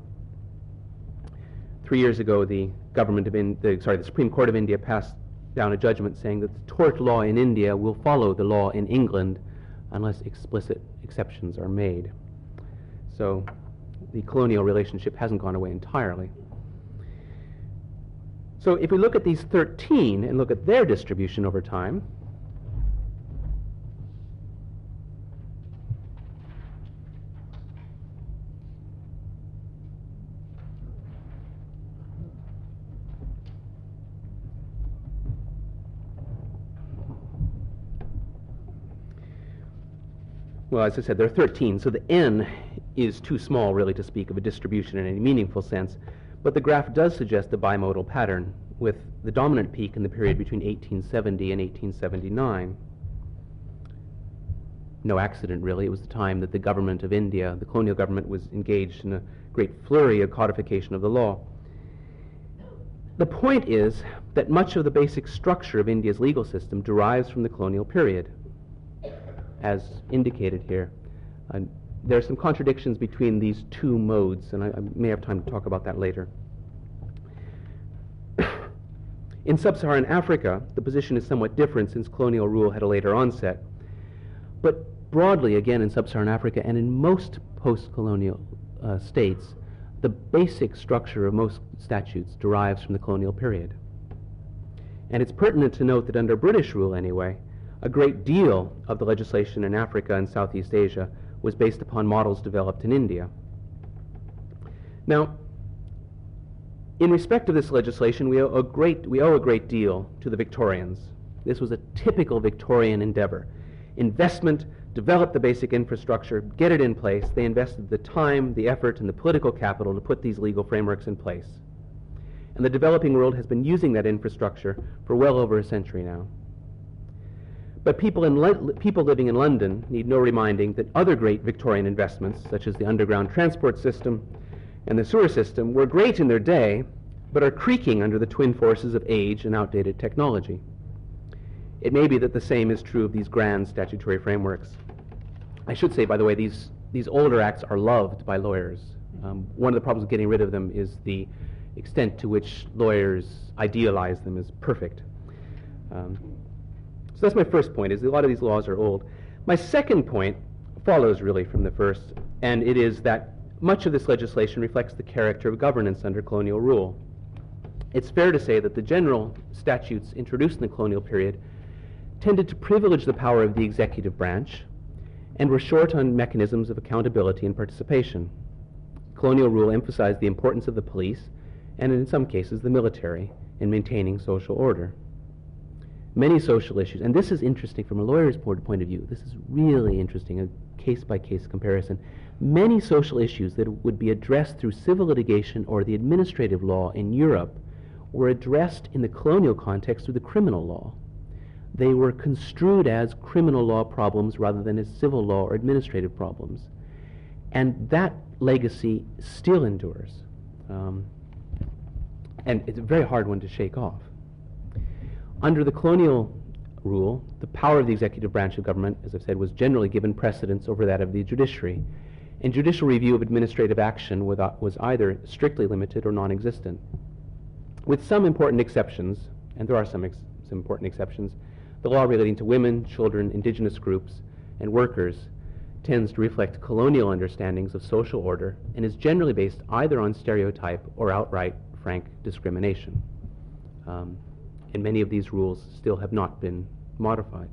Three years ago, the government of in, the, sorry, the Supreme Court of India passed down a judgment saying that the tort law in India will follow the law in England unless explicit exceptions are made. So the colonial relationship hasn't gone away entirely. So if we look at these thirteen and look at their distribution over time, well, as I said, there are thirteen, so the N is too small, really, to speak of a distribution in any meaningful sense, but the graph does suggest a bimodal pattern, with the dominant peak in the period between eighteen seventy and eighteen seventy-nine. No accident, really. It was the time that the government of India, the colonial government, was engaged in a great flurry of codification of the law. The point is that much of the basic structure of India's legal system derives from the colonial period, as indicated here. Uh, there are some contradictions between these two modes, and I, I may have time to talk about that later. In sub-Saharan Africa, the position is somewhat different since colonial rule had a later onset. But broadly, again, in sub-Saharan Africa and in most post-colonial uh, states, the basic structure of most statutes derives from the colonial period. And it's pertinent to note that under British rule, anyway, a great deal of the legislation in Africa and Southeast Asia was based upon models developed in India. Now, in respect of this legislation, we owe a great, we owe a great deal to the Victorians. This was a typical Victorian endeavor. Investment, develop the basic infrastructure, get it in place. They invested the time, the effort, and the political capital to put these legal frameworks in place. And the developing world has been using that infrastructure for well over a century now. But people, in Le- people living in London need no reminding that other great Victorian investments, such as the underground transport system and the sewer system, were great in their day, but are creaking under the twin forces of age and outdated technology. It may be that the same is true of these grand statutory frameworks. I should say, by the way, these, these older acts are loved by lawyers. Um, one of the problems with getting rid of them is the extent to which lawyers idealize them as perfect. Um, so that's my first point, is that a lot of these laws are old. My second point follows really from the first, and it is that much of this legislation reflects the character of governance under colonial rule. It's fair to say that the general statutes introduced in the colonial period tended to privilege the power of the executive branch and were short on mechanisms of accountability and participation. Colonial rule emphasized the importance of the police and, in some cases, the military in maintaining social order. Many social issues, and this is interesting from a lawyer's point of view, this is really interesting, a case-by-case comparison. Many social issues that would be addressed through civil litigation or the administrative law in Europe were addressed in the colonial context through the criminal law. They were construed as criminal law problems rather than as civil law or administrative problems. And that legacy still endures. Um, and it's a very hard one to shake off. Under the colonial rule, the power of the executive branch of government, as I've said, was generally given precedence over that of the judiciary. And judicial review of administrative action was either strictly limited or non-existent. With some important exceptions, and there are some, ex some important exceptions, the law relating to women, children, indigenous groups, and workers tends to reflect colonial understandings of social order and is generally based either on stereotype or outright frank discrimination. Um, and many of these rules still have not been modified.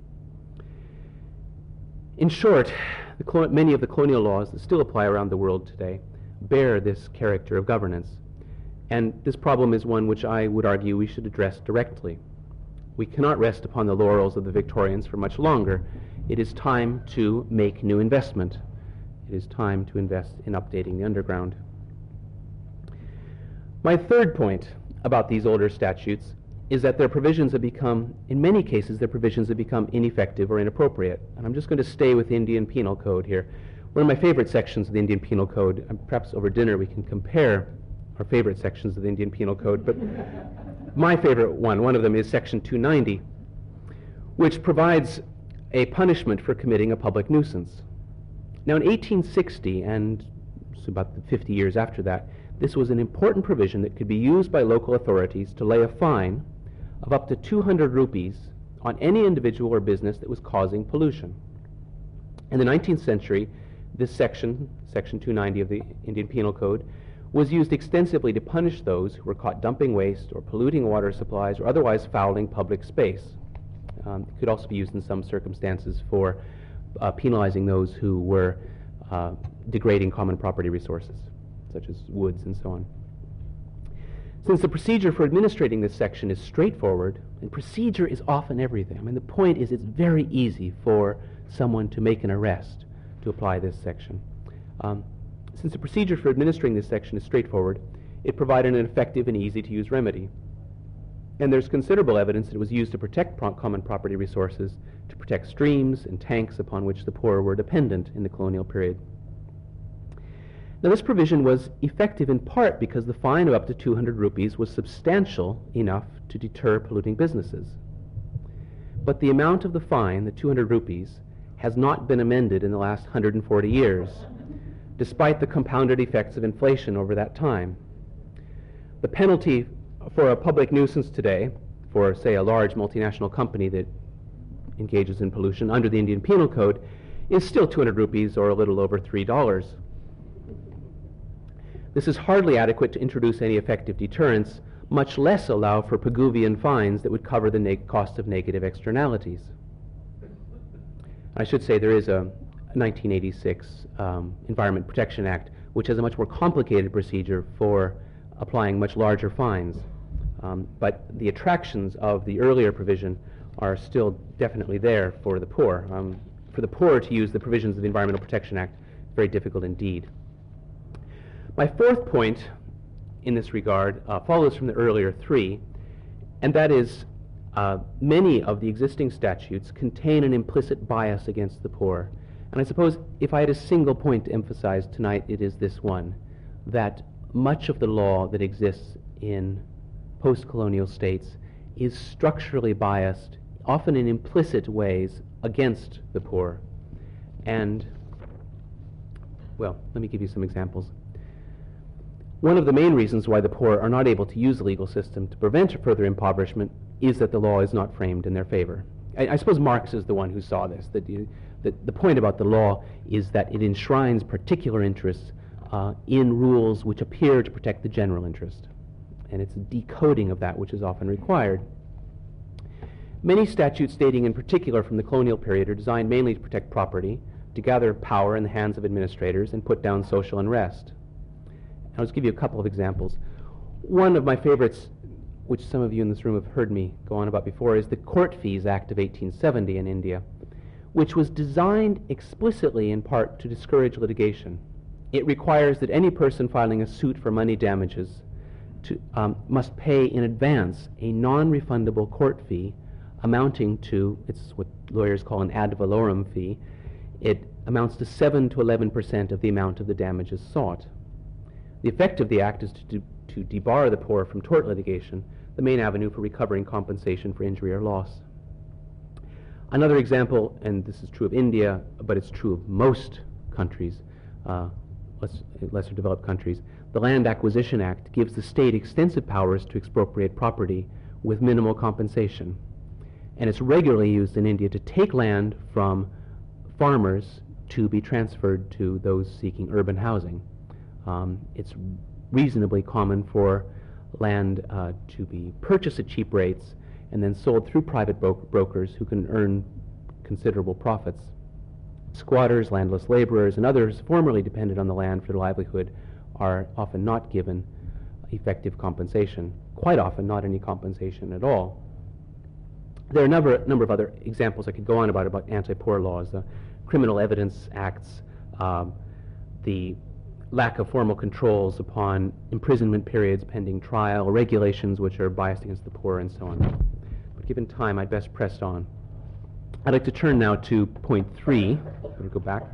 In short, the many of the colonial laws that still apply around the world today bear this character of governance. And this problem is one which I would argue we should address directly. We cannot rest upon the laurels of the Victorians for much longer. It is time to make new investment. It is time to invest in updating the underground. My third point about these older statutes is that their provisions have become, in many cases, their provisions have become ineffective or inappropriate. And I'm just going to stay with the Indian Penal Code here. One of my favorite sections of the Indian Penal Code, and perhaps over dinner we can compare our favorite sections of the Indian Penal Code, but my favorite one, one of them is Section two ninety, which provides a punishment for committing a public nuisance. Now in eighteen sixty, and so about fifty years after that, this was an important provision that could be used by local authorities to lay a fine of up to two hundred rupees on any individual or business that was causing pollution. In the nineteenth century, this section, Section two ninety of the Indian Penal Code, was used extensively to punish those who were caught dumping waste or polluting water supplies or otherwise fouling public space. Um, it could also be used in some circumstances for uh, penalizing those who were uh, degrading common property resources, such as woods and so on. Since the procedure for administrating this section is straightforward, and procedure is often everything. I mean, the point is it's very easy for someone to make an arrest to apply this section. Um, since the procedure for administering this section is straightforward, it provided an effective and easy-to-use remedy. And there's considerable evidence that it was used to protect pro common property resources, to protect streams and tanks upon which the poor were dependent in the colonial period. Now, this provision was effective in part because the fine of up to two hundred rupees was substantial enough to deter polluting businesses. But the amount of the fine, the two hundred rupees, has not been amended in the last one hundred forty years, despite the compounded effects of inflation over that time. The penalty for a public nuisance today, for, say, a large multinational company that engages in pollution under the Indian Penal Code, is still two hundred rupees, or a little over three dollars. This is hardly adequate to introduce any effective deterrence, much less allow for Pigouvian fines that would cover the cost of negative externalities. I should say there is a nineteen eighty-six um, Environment Protection Act, which has a much more complicated procedure for applying much larger fines. Um, but the attractions of the earlier provision are still definitely there for the poor. Um, for the poor to use the provisions of the Environmental Protection Act, very difficult indeed. My fourth point in this regard uh, follows from the earlier three, and that is uh, many of the existing statutes contain an implicit bias against the poor. And I suppose if I had a single point to emphasize tonight, it is this one, that much of the law that exists in post-colonial states is structurally biased, often in implicit ways, against the poor. And, well, let me give you some examples. One of the main reasons why the poor are not able to use the legal system to prevent further impoverishment is that the law is not framed in their favor. I, I suppose Marx is the one who saw this, that, you, that the point about the law is that it enshrines particular interests uh, in rules which appear to protect the general interest. And it's a decoding of that which is often required. Many statutes dating in particular from the colonial period are designed mainly to protect property, to gather power in the hands of administrators, and put down social unrest. I'll just give you a couple of examples. One of my favorites, which some of you in this room have heard me go on about before, is the Court Fees Act of eighteen seventy in India, which was designed explicitly in part to discourage litigation. It requires that any person filing a suit for money damages to, um, must pay in advance a non-refundable court fee amounting to, it's what lawyers call an ad valorem fee. It amounts to seven to eleven percent of the amount of the damages sought. The effect of the act is to, de- to debar the poor from tort litigation, the main avenue for recovering compensation for injury or loss. Another example, and this is true of India, but it's true of most countries, uh, less, lesser developed countries, the Land Acquisition Act gives the state extensive powers to expropriate property with minimal compensation. And it's regularly used in India to take land from farmers to be transferred to those seeking urban housing. Um, it's reasonably common for land uh, to be purchased at cheap rates and then sold through private bro- brokers who can earn considerable profits. Squatters, landless laborers, and others formerly dependent on the land for their livelihood are often not given effective compensation, quite often not any compensation at all. There are a number, number of other examples I could go on about, about anti-poor laws, the criminal evidence acts, um, the lack of formal controls upon imprisonment periods pending trial, regulations which are biased against the poor, and so on. But given time, I'd best press on. I'd like to turn now to point three. I'm going to go back.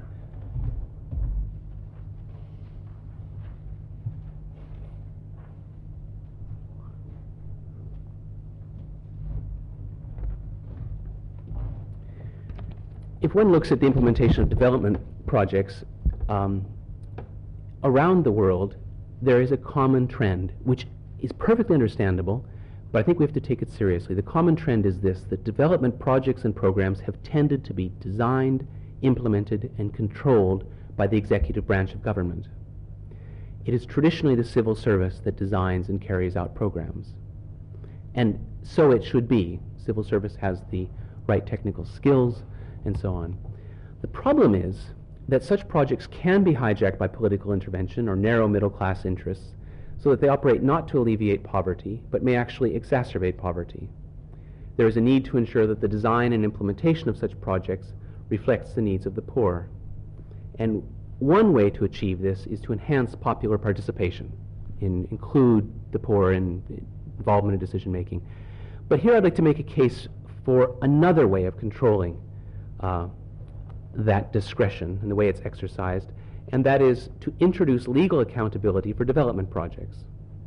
If one looks at the implementation of development projects um, around the world, there is a common trend, which is perfectly understandable, but I think we have to take it seriously. The common trend is this, that development projects and programs have tended to be designed, implemented, and controlled by the executive branch of government. It is traditionally the civil service that designs and carries out programs. And so it should be. Civil service has the right technical skills, and so on. The problem is that such projects can be hijacked by political intervention or narrow middle-class interests so that they operate not to alleviate poverty, but may actually exacerbate poverty. There is a need to ensure that the design and implementation of such projects reflects the needs of the poor. And one way to achieve this is to enhance popular participation, in, include the poor in involvement in decision-making. But here I'd like to make a case for another way of controlling Uh, that discretion and the way it's exercised, and that is to introduce legal accountability for development projects.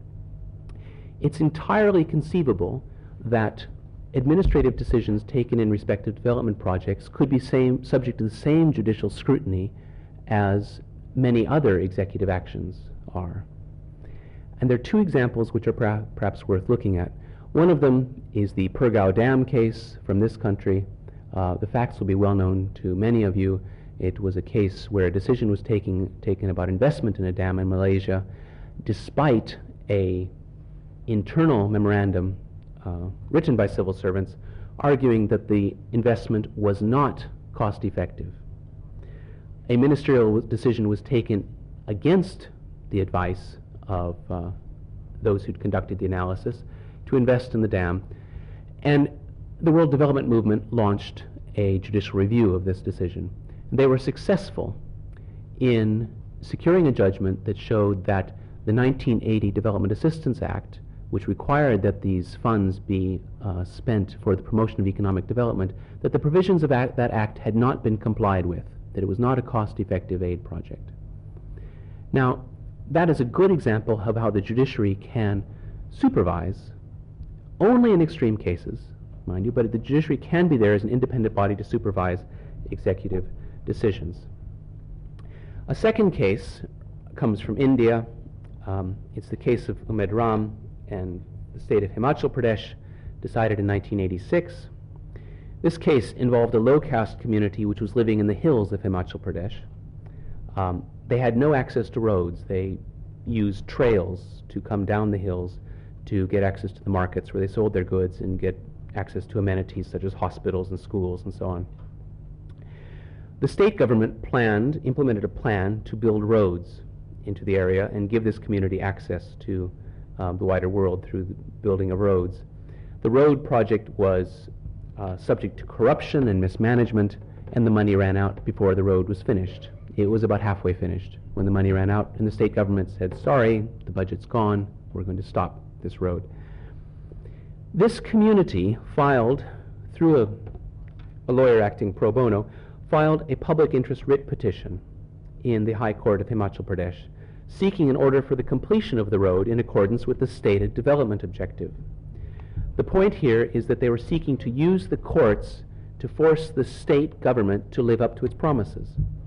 It's entirely conceivable that administrative decisions taken in respect of development projects could be same, subject to the same judicial scrutiny as many other executive actions are. And there are two examples which are perha- perhaps worth looking at. One of them is the Pergao Dam case from this country. Uh, the facts will be well known to many of you. It was a case where a decision was taking, taken about investment in a dam in Malaysia, despite a internal memorandum uh, written by civil servants arguing that the investment was not cost-effective. A ministerial decision was taken against the advice of uh, those who'd conducted the analysis to invest in the dam, and the World Development Movement launched a judicial review of this decision. They were successful in securing a judgment that showed that the nineteen eighty Development Assistance Act, which required that these funds be uh, spent for the promotion of economic development, that the provisions of act, that act had not been complied with, that it was not a cost-effective aid project. Now, that is a good example of how the judiciary can supervise, only in extreme cases, mind you, but the judiciary can be there as an independent body to supervise executive decisions. A second case comes from India. Um, it's the case of Umed Ram and the state of Himachal Pradesh, decided in nineteen eighty-six. This case involved a low-caste community which was living in the hills of Himachal Pradesh. Um, they had no access to roads. They used trails to come down the hills to get access to the markets where they sold their goods and get access to amenities such as hospitals and schools and so on. The state government planned, implemented a plan to build roads into the area and give this community access to um, the wider world through the building of roads. The road project was uh, subject to corruption and mismanagement, and the money ran out before the road was finished. It was about halfway finished when the money ran out, and the state government said, sorry, the budget's gone, we're going to stop this road. This community filed, through a, a lawyer acting pro bono, filed a public interest writ petition in the High Court of Himachal Pradesh, seeking an order for the completion of the road in accordance with the stated development objective. The point here is that they were seeking to use the courts to force the state government to live up to its promises.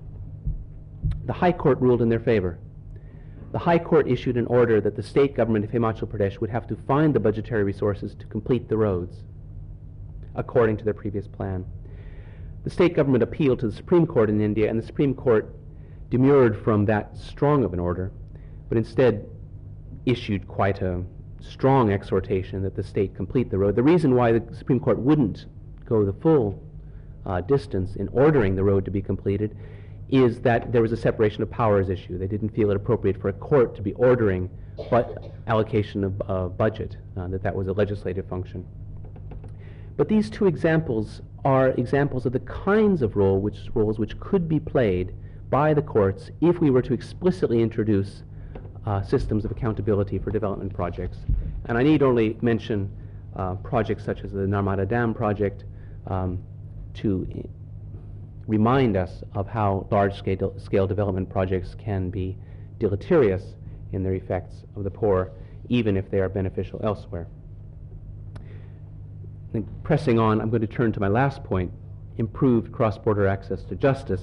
The High Court ruled in their favor. The High Court issued an order that the state government of Himachal Pradesh would have to find the budgetary resources to complete the roads, according to their previous plan. The state government appealed to the Supreme Court in India, and the Supreme Court demurred from that strong of an order, but instead issued quite a strong exhortation that the state complete the road. The reason why the Supreme Court wouldn't go the full uh, distance in ordering the road to be completed is that there was a separation of powers issue. They didn't feel it appropriate for a court to be ordering but allocation of uh, budget, uh, that that was a legislative function. But these two examples are examples of the kinds of role which, roles which could be played by the courts if we were to explicitly introduce uh, systems of accountability for development projects. And I need only mention uh, projects such as the Narmada Dam project um, to I- remind us of how large-scale scale development projects can be deleterious in their effects of the poor, even if they are beneficial elsewhere. And pressing on, I'm going to turn to my last point, improved cross-border access to justice.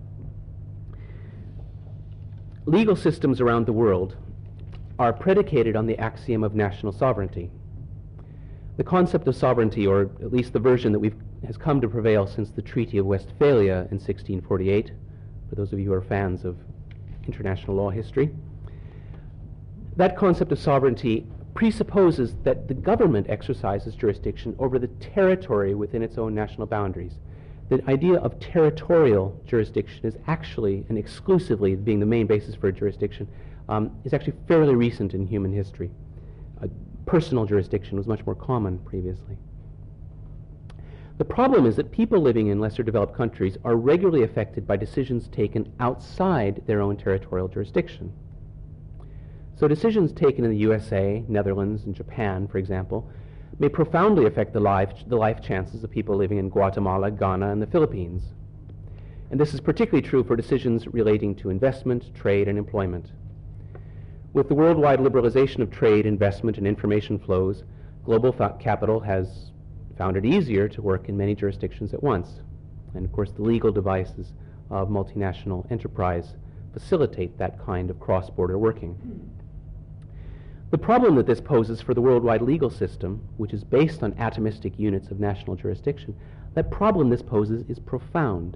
Legal systems around the world are predicated on the axiom of national sovereignty. The concept of sovereignty, or at least the version that we've, has come to prevail since the Treaty of Westphalia in sixteen forty-eight, for those of you who are fans of international law history, that concept of sovereignty presupposes that the government exercises jurisdiction over the territory within its own national boundaries. The idea of territorial jurisdiction is actually, and exclusively being the main basis for a jurisdiction, um, is actually fairly recent in human history. Uh, personal jurisdiction was much more common previously. The problem is that people living in lesser developed countries are regularly affected by decisions taken outside their own territorial jurisdiction. So decisions taken in the U S A, Netherlands, and Japan, for example, may profoundly affect the life, the life chances of people living in Guatemala, Ghana, and the Philippines. And this is particularly true for decisions relating to investment, trade, and employment. With the worldwide liberalization of trade, investment, and information flows, global fa- capital has found it easier to work in many jurisdictions at once. And of course, the legal devices of multinational enterprise facilitate that kind of cross-border working. The problem that this poses for the worldwide legal system, which is based on atomistic units of national jurisdiction, that problem this poses is profound.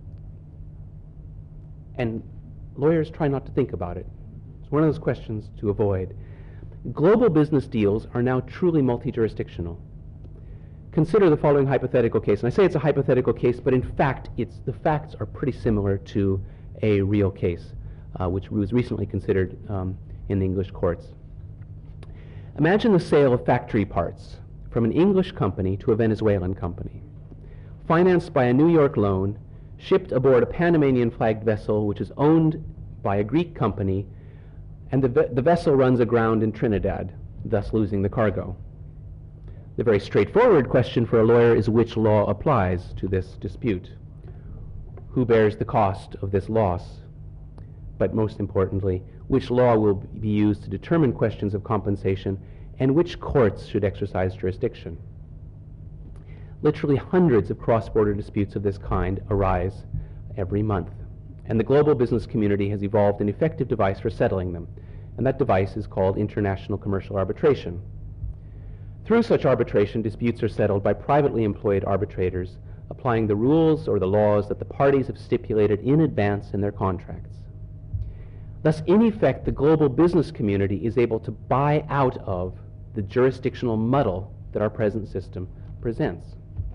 And lawyers try not to think about it. It's one of those questions to avoid. Global business deals are now truly multi-jurisdictional. Consider the following hypothetical case. And I say it's a hypothetical case, but in fact, it's, the facts are pretty similar to a real case, uh, which was recently considered um, in the English courts. Imagine the sale of factory parts from an English company to a Venezuelan company, financed by a New York loan, shipped aboard a Panamanian-flagged vessel which is owned by a Greek company, and the, ve- the vessel runs aground in Trinidad, thus losing the cargo. The very straightforward question for a lawyer is which law applies to this dispute? Who bears the cost of this loss? But most importantly, which law will be used to determine questions of compensation, and which courts should exercise jurisdiction? Literally hundreds of cross-border disputes of this kind arise every month, and the global business community has evolved an effective device for settling them, and that device is called international commercial arbitration. Through such arbitration, disputes are settled by privately employed arbitrators applying the rules or the laws that the parties have stipulated in advance in their contracts. Thus, in effect, the global business community is able to buy out of the jurisdictional muddle that our present system presents.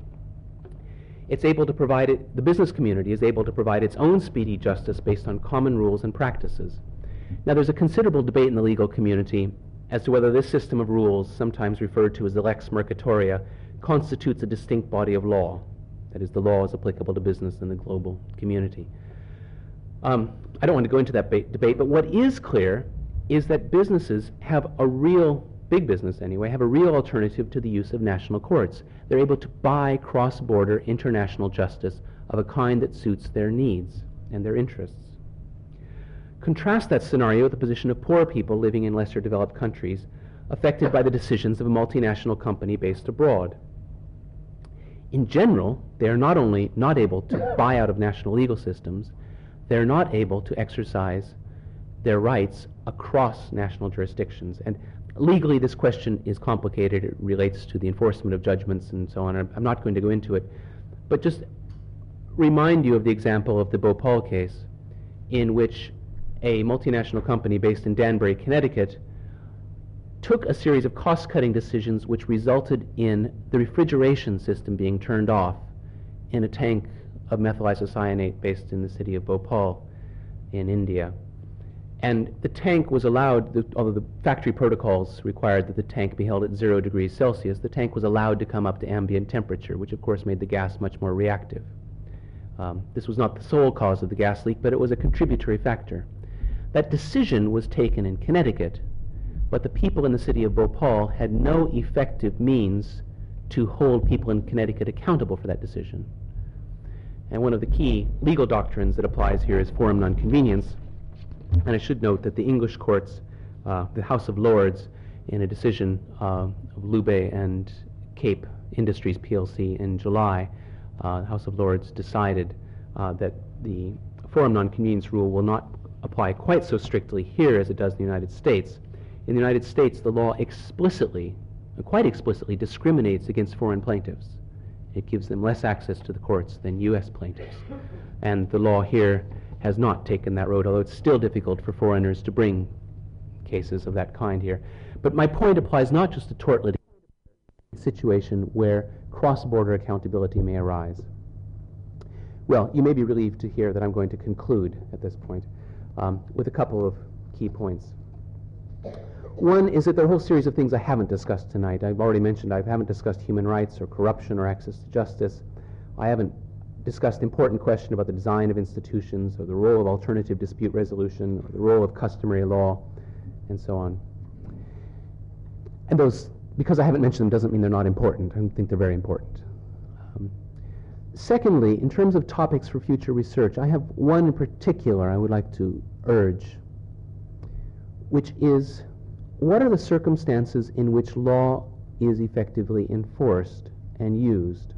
It's able to provide it, the business community is able to provide its own speedy justice based on common rules and practices. Now, there's a considerable debate in the legal community as to whether this system of rules, sometimes referred to as the lex mercatoria, constitutes a distinct body of law. That is, the law is applicable to business in the global community. Um, I don't want to go into that ba- debate, but what is clear is that businesses have a real, big business anyway, have a real alternative to the use of national courts. They're able to buy cross-border international justice of a kind that suits their needs and their interests. Contrast that scenario with the position of poor people living in lesser developed countries affected by the decisions of a multinational company based abroad. In general, they are not only not able to buy out of national legal systems, they're not able to exercise their rights across national jurisdictions. And legally, this question is complicated. It relates to the enforcement of judgments and so on. I'm not going to go into it, but just remind you of the example of the Bhopal case, in which a multinational company based in Danbury, Connecticut, took a series of cost-cutting decisions which resulted in the refrigeration system being turned off in a tank of methyl isocyanate based in the city of Bhopal in India. And the tank was allowed, the, although the factory protocols required that the tank be held at zero degrees Celsius, the tank was allowed to come up to ambient temperature, which of course made the gas much more reactive. Um, this was not the sole cause of the gas leak, but it was a contributory factor. That decision was taken in Connecticut, but the people in the city of Bhopal had no effective means to hold people in Connecticut accountable for that decision. And one of the key legal doctrines that applies here is forum nonconvenience. And I should note that the English courts, uh, the House of Lords, in a decision uh, of Lube and Cape Industries P L C in July, uh, the House of Lords decided uh, that the forum nonconvenience rule will not apply quite so strictly here as it does in the United States. In the United States, the law explicitly, quite explicitly, discriminates against foreign plaintiffs. It gives them less access to the courts than U S plaintiffs. And the law here has not taken that road, although it's still difficult for foreigners to bring cases of that kind here. But my point applies not just to tort litigation, a situation where cross-border accountability may arise. Well, you may be relieved to hear that I'm going to conclude at this point um, with a couple of key points. One is that there are a whole series of things I haven't discussed tonight. I've already mentioned I haven't discussed human rights or corruption or access to justice. I haven't discussed important questions about the design of institutions or the role of alternative dispute resolution or the role of customary law and so on. And those, because I haven't mentioned them, doesn't mean they're not important. I think they're very important. Um, secondly, in terms of topics for future research, I have one in particular I would like to urge, which is, what are the circumstances in which law is effectively enforced and used?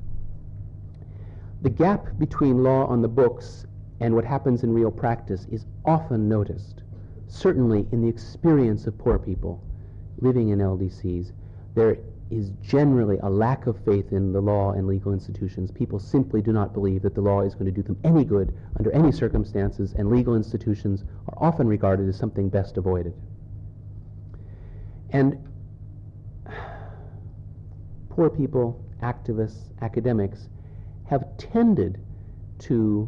The gap between law on the books and what happens in real practice is often noticed. Certainly in the experience of poor people living in L D Cs, there is generally a lack of faith in the law and legal institutions. People simply do not believe that the law is going to do them any good under any circumstances, and legal institutions are often regarded as something best avoided. And poor people, activists, academics, have tended to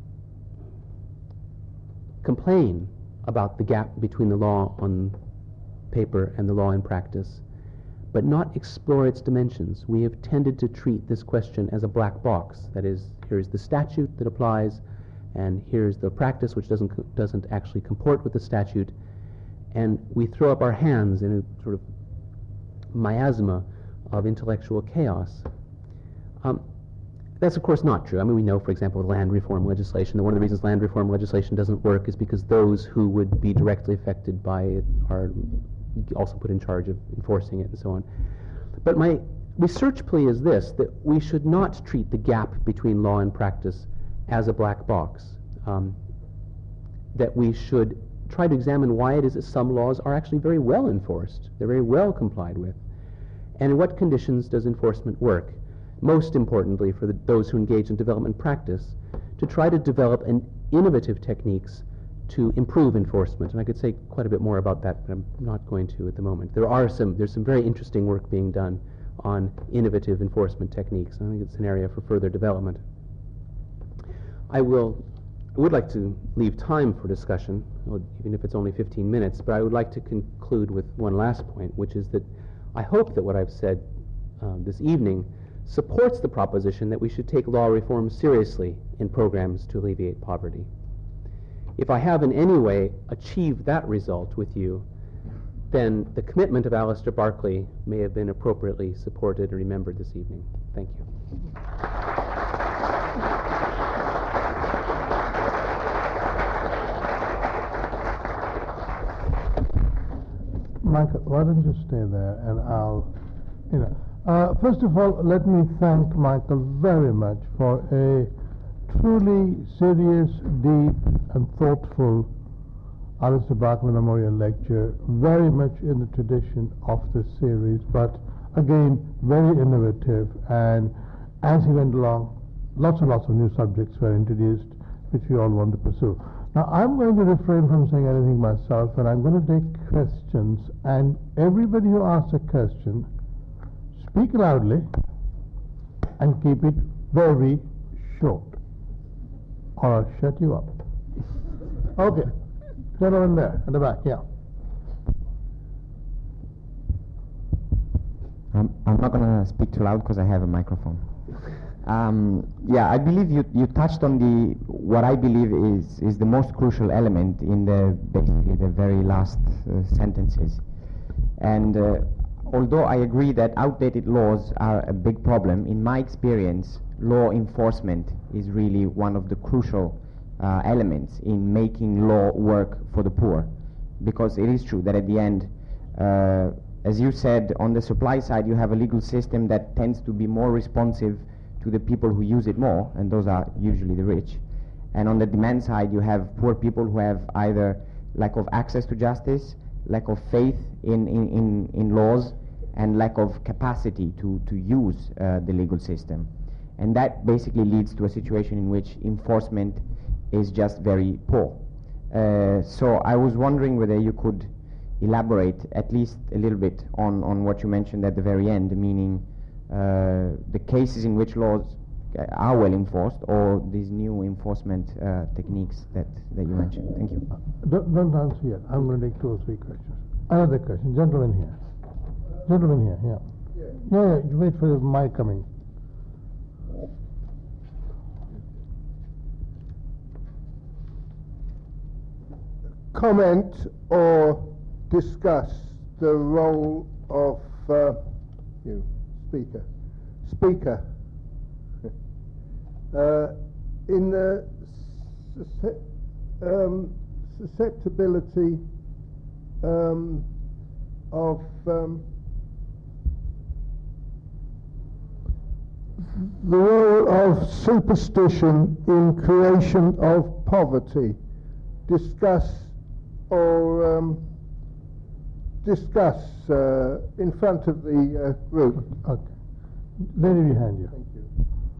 complain about the gap between the law on paper and the law in practice, but not explore its dimensions. We have tended to treat this question as a black box. That is, here's the statute that applies, and here's the practice which doesn't, doesn't actually comport with the statute, and we throw up our hands in a sort of miasma of intellectual chaos. Um, That's, of course, not true. I mean, we know, for example, with land reform legislation, that one of the reasons land reform legislation doesn't work is because those who would be directly affected by it are also put in charge of enforcing it and so on. But my research plea is this, that we should not treat the gap between law and practice as a black box, um, that we should try to examine why it is that some laws are actually very well enforced, they're very well complied with, and in what conditions does enforcement work. Most importantly, for the, those who engage in development practice, to try to develop an innovative techniques to improve enforcement. And I could say quite a bit more about that, but I'm not going to at the moment. There are some, there's some very interesting work being done on innovative enforcement techniques. I think it's an area for further development. I will, I would like to leave time for discussion, even if it's only fifteen minutes, but I would like to conclude with one last point, which is that I hope that what I've said um, this evening supports the proposition that we should take law reform seriously in programs to alleviate poverty. If I have in any way achieved that result with you, then the commitment of Alistair Barclay may have been appropriately supported and remembered this evening. Thank you. Michael, why don't you stay there and I'll, you know. Uh, first of all, let me thank Michael very much for a truly serious, deep, and thoughtful Alistair Barclay Memorial Lecture, very much in the tradition of this series, but again, very innovative. And as he went along, lots and lots of new subjects were introduced, which we all want to pursue. Now, I'm going to refrain from saying anything myself, and I'm going to take questions, and everybody who asks a question, speak loudly and keep it very short, or I'll shut you up. Okay. Gentleman there, at the back, yeah. I'm, I'm not going to speak too loud because I have a microphone. Um, yeah, I believe you, you touched on the, what I believe is, is the most crucial element in the, basically the very last uh, sentences. And uh, although I agree that outdated laws are a big problem, in my experience, law enforcement is really one of the crucial uh, elements in making law work for the poor. Because it is true that at the end, uh, as you said, on the supply side, you have a legal system that tends to be more responsive to the people who use it more, and those are usually the rich. And on the demand side, you have poor people who have either lack of access to justice, lack of faith in, in, in, in laws, and lack of capacity to, to use uh, the legal system. And that basically leads to a situation in which enforcement is just very poor. Uh, so I was wondering whether you could elaborate at least a little bit on, on what you mentioned at the very end, meaning uh, the cases in which laws are well enforced, or these new enforcement uh, techniques that, that you mentioned. Thank you. Don't, don't answer yet. I'm going to take two or three questions. Another question. Gentleman here. Gentleman here, yeah. Yeah, yeah, you wait for the mic coming. Comment or discuss the role of uh, you, speaker, speaker, uh, in the sus um, susceptibility um, of um, the role of superstition in creation of poverty. Discuss or um, discuss uh, in front of the uh, group. Okay. Lady behind you. Thank you.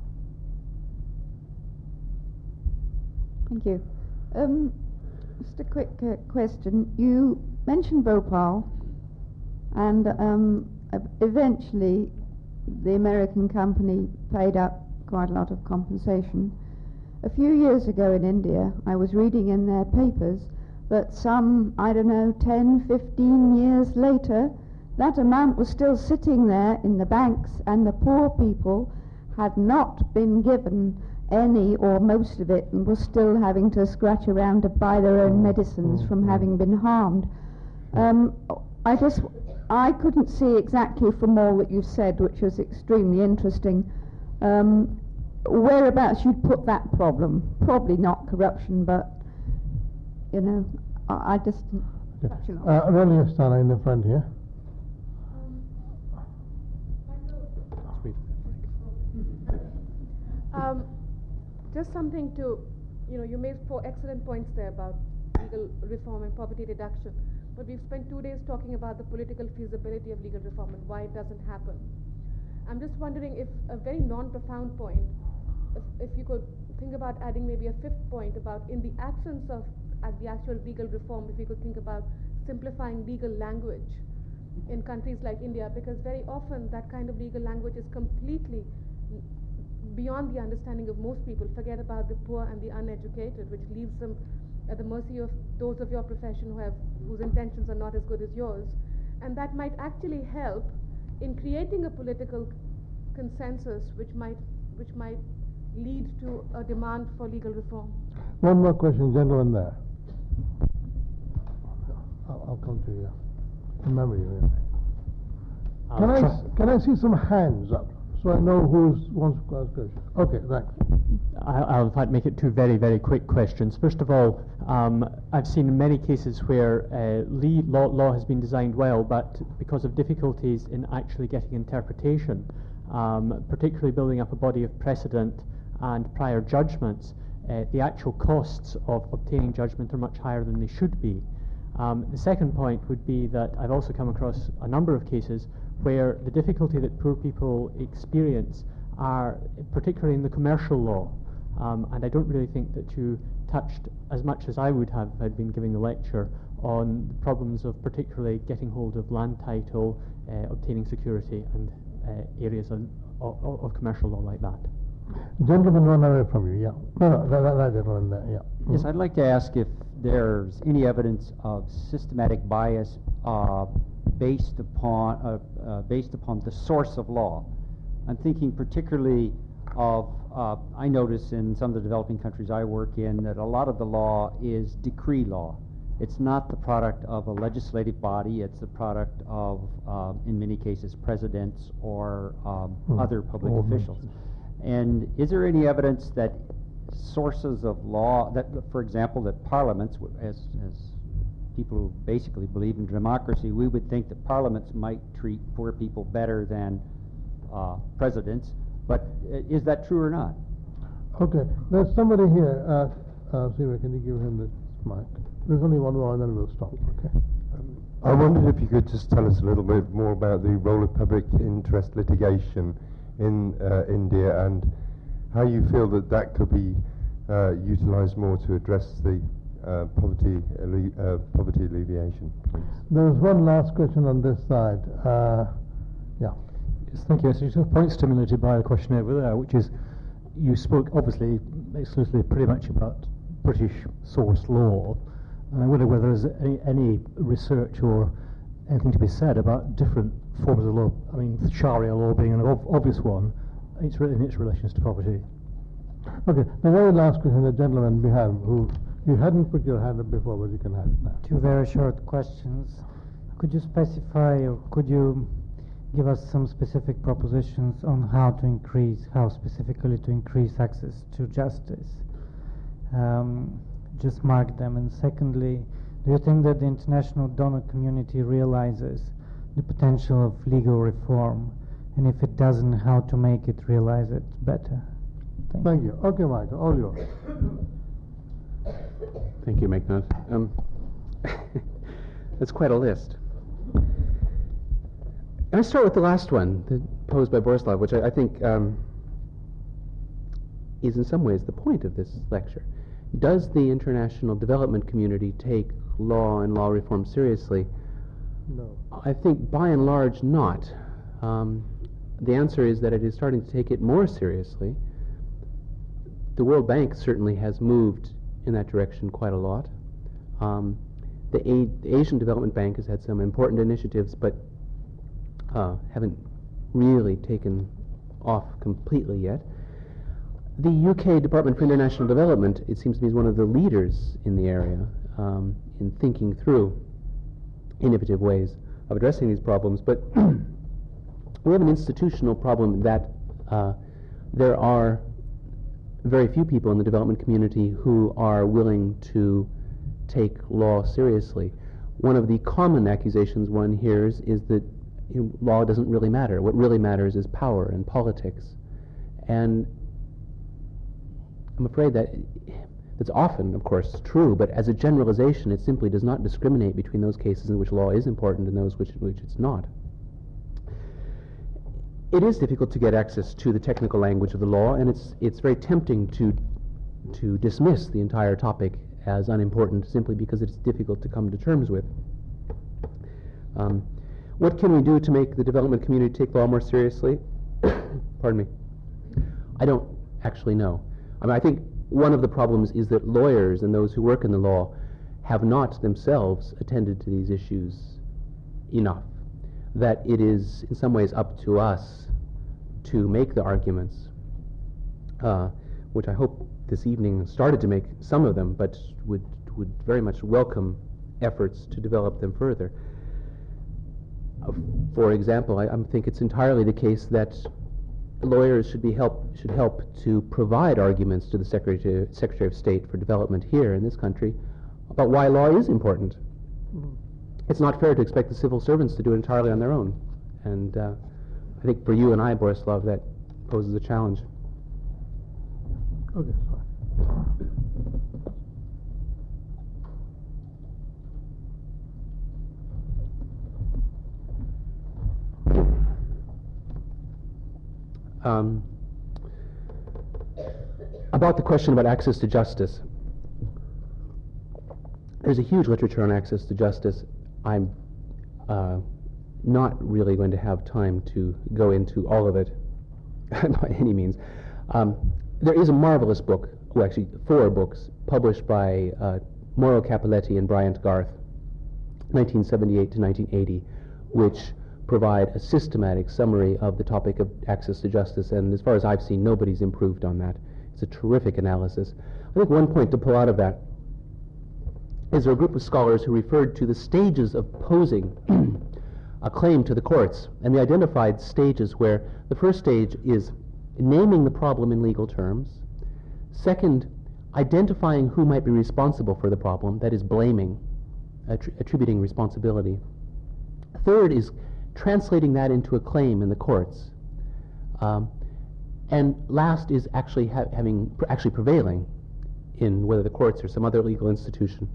Thank you. Um, just a quick uh, question. You mentioned Bhopal, and um, eventually the American company paid up quite a lot of compensation. A few years ago in India, I was reading in their papers that some, I don't know, ten, fifteen years later, that amount was still sitting there in the banks, and the poor people had not been given any or most of it, and were still having to scratch around to buy their own medicines from having been harmed. Um, I just, I couldn't see exactly from all that you said, which was extremely interesting, um, whereabouts you'd put that problem. Probably not corruption, but, you know, I, I just... Okay. Uh, Rolly Astana in the front here. Um, just something to, you know, you made four excellent points there about legal reform and poverty reduction, but we've spent two days talking about the political feasibility of legal reform and why it doesn't happen. I'm just wondering if a very non-profound point, if, if you could think about adding maybe a fifth point about in the absence of at the actual legal reform, if we could think about simplifying legal language in countries like India, because very often that kind of legal language is completely beyond the understanding of most people. Forget about the poor and the uneducated, which leaves them at the mercy of those of your profession who have whose intentions are not as good as yours. And that might actually help in creating a political consensus which might which might lead to a demand for legal reform. One more question, gentleman there. I'll, I'll come to you. In memory, really. Can I, s- can I see some hands up so I know who wants to ask questions? Okay, thanks. I- I'll in fact make it two very, very quick questions. First of all, um, I've seen many cases where uh, le- law, law has been designed well, but because of difficulties in actually getting interpretation, um, particularly building up a body of precedent and prior judgments, uh, the actual costs of obtaining judgment are much higher than they should be. Um, the second point would be that I've also come across a number of cases where the difficulty that poor people experience are particularly in the commercial law. Um, and I don't really think that you touched as much as I would have if I'd been giving the lecture on the problems of particularly getting hold of land title, uh, obtaining security, and uh, areas of, of, of commercial law like that. Gentleman one away from you, yeah. No, no, that, that, that gentleman there, yeah. Yes, I'd like to ask if there's any evidence of systematic bias uh, based upon uh, uh, based upon the source of law. I'm thinking particularly of, uh, I notice in some of the developing countries I work in that a lot of the law is decree law. It's not the product of a legislative body, it's the product of, uh, in many cases, presidents or um, Hmm. other public Or officials. ministers. And is there any evidence that sources of law, that, for example, that parliaments, w- as, as people who basically believe in democracy, we would think that parliaments might treat poor people better than uh, presidents, but uh, is that true or not? Okay, there's somebody here. Uh, uh, Siva, can you give him the mic? There's only one more and then we'll stop, okay? I wondered if you could just tell us a little bit more about the role of public interest litigation in uh, India and how you feel that that could be uh, utilised more to address the uh, poverty alle- uh, poverty alleviation, please. There's one last question on this side. Uh, yeah. Yes, thank you. So just a point stimulated by the question over there, which is, you spoke obviously exclusively pretty much about British source law, and I wonder whether there's any, any research or anything to be said about different forms of law. I mean, Sharia law being an ob- obvious one it's re- in its relations to poverty. Okay, the very last question, the gentleman behind, who you hadn't put your hand up before, but you can have it now. Two very short questions. Could you specify or could you give us some specific propositions on how to increase, how specifically to increase access to justice? Um, just mark them. And secondly, do you think that the international donor community realizes the potential of legal reform? And if it doesn't, how to make it realize it better? Thank, Thank you. Okay, Michael, all yours. Thank you, Meghnad. Um, that's quite a list. And I start with the last one, the, posed by Borislav, which I, I think um, is in some ways the point of this lecture. Does the international development community take law and law reform seriously? No. I think by and large not. Um, the answer is that it is starting to take it more seriously. The World Bank certainly has moved in that direction quite a lot. Um, the, A- the Asian Development Bank has had some important initiatives, but uh, haven't really taken off completely yet. The U K Department for International Development, it seems to me, is one of the leaders in the area um, in thinking through innovative ways of addressing these problems. But we have an institutional problem that uh, there are very few people in the development community who are willing to take law seriously. One of the common accusations one hears is that you know, law doesn't really matter. What really matters is power and politics. And I'm afraid that that's often, of course, true, but as a generalization, it simply does not discriminate between those cases in which law is important and those which, in which it's not. It is difficult to get access to the technical language of the law, and it's it's very tempting to to dismiss the entire topic as unimportant simply because it's difficult to come to terms with. Um, what can we do to make the development community take law more seriously? Pardon me. I don't actually know. I mean, I think one of the problems is that lawyers and those who work in the law have not themselves attended to these issues enough, that it is in some ways up to us to make the arguments, uh, which I hope this evening started to make some of them, but would, would very much welcome efforts to develop them further. Uh, for example, I, I think it's entirely the case that lawyers should be help should help to provide arguments to the Secretary Secretary of State for Development here in this country about why law is important. Mm-hmm. It's not fair to expect the civil servants to do it entirely on their own, and uh, I think for you and I, Borislav, that poses a challenge. Okay. Um, about the question about access to justice, there's a huge literature on access to justice. I'm uh, not really going to have time to go into all of it by any means. Um, there is a marvelous book, well actually four books, published by uh, Mauro Cappelletti and Bryant Garth, nineteen seventy-eight to nineteen eighty, which provide a systematic summary of the topic of access to justice, and as far as I've seen, nobody's improved on that. It's a terrific analysis. I think one point to pull out of that is there a group of scholars who referred to the stages of posing a claim to the courts, and they identified stages where the first stage is naming the problem in legal terms, second, identifying who might be responsible for the problem, that is blaming, attri- attributing responsibility, third is translating that into a claim in the courts, um, and last is actually ha- having pr- actually prevailing in whether the courts or some other legal institution,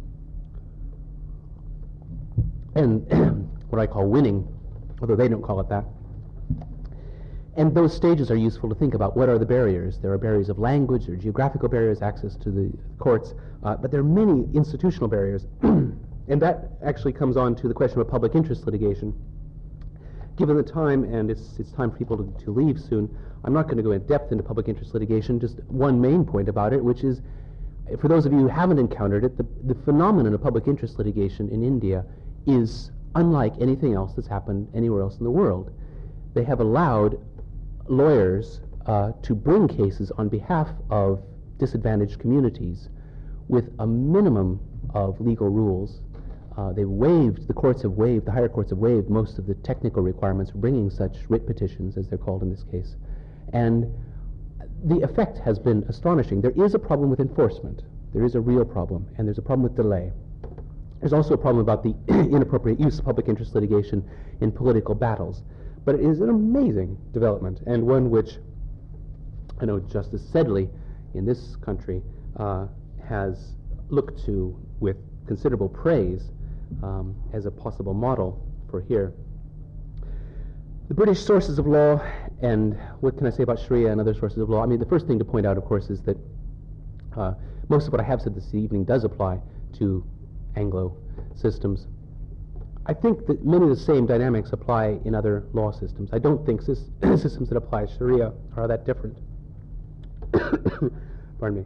and what I call winning, although they don't call it that. And those stages are useful to think about. What are the barriers? There are barriers of language, there are geographical barriers, access to the courts, uh, but there are many institutional barriers. And that actually comes on to the question of public interest litigation. Given the time, and it's, it's time for people to, to leave soon, I'm not going to go in depth into public interest litigation, just one main point about it, which is, for those of you who haven't encountered it, the, the phenomenon of public interest litigation in India is unlike anything else that's happened anywhere else in the world. They have allowed lawyers uh, to bring cases on behalf of disadvantaged communities with a minimum of legal rules. Uh, they've waived, the courts have waived, the higher courts have waived most of the technical requirements for bringing such writ petitions, as they're called in this case. And the effect has been astonishing. There is a problem with enforcement. There is a real problem, and there's a problem with delay. There's also a problem about the inappropriate use of public interest litigation in political battles. But it is an amazing development, and one which I know Justice Sedley in this country uh, has looked to with considerable praise um, as a possible model for here. The British sources of law, and what can I say about Sharia and other sources of law? I mean, the first thing to point out, of course, is that uh, most of what I have said this evening does apply to Anglo systems. I think that many of the same dynamics apply in other law systems. I don't think sys- systems that apply Sharia are that different. Pardon me.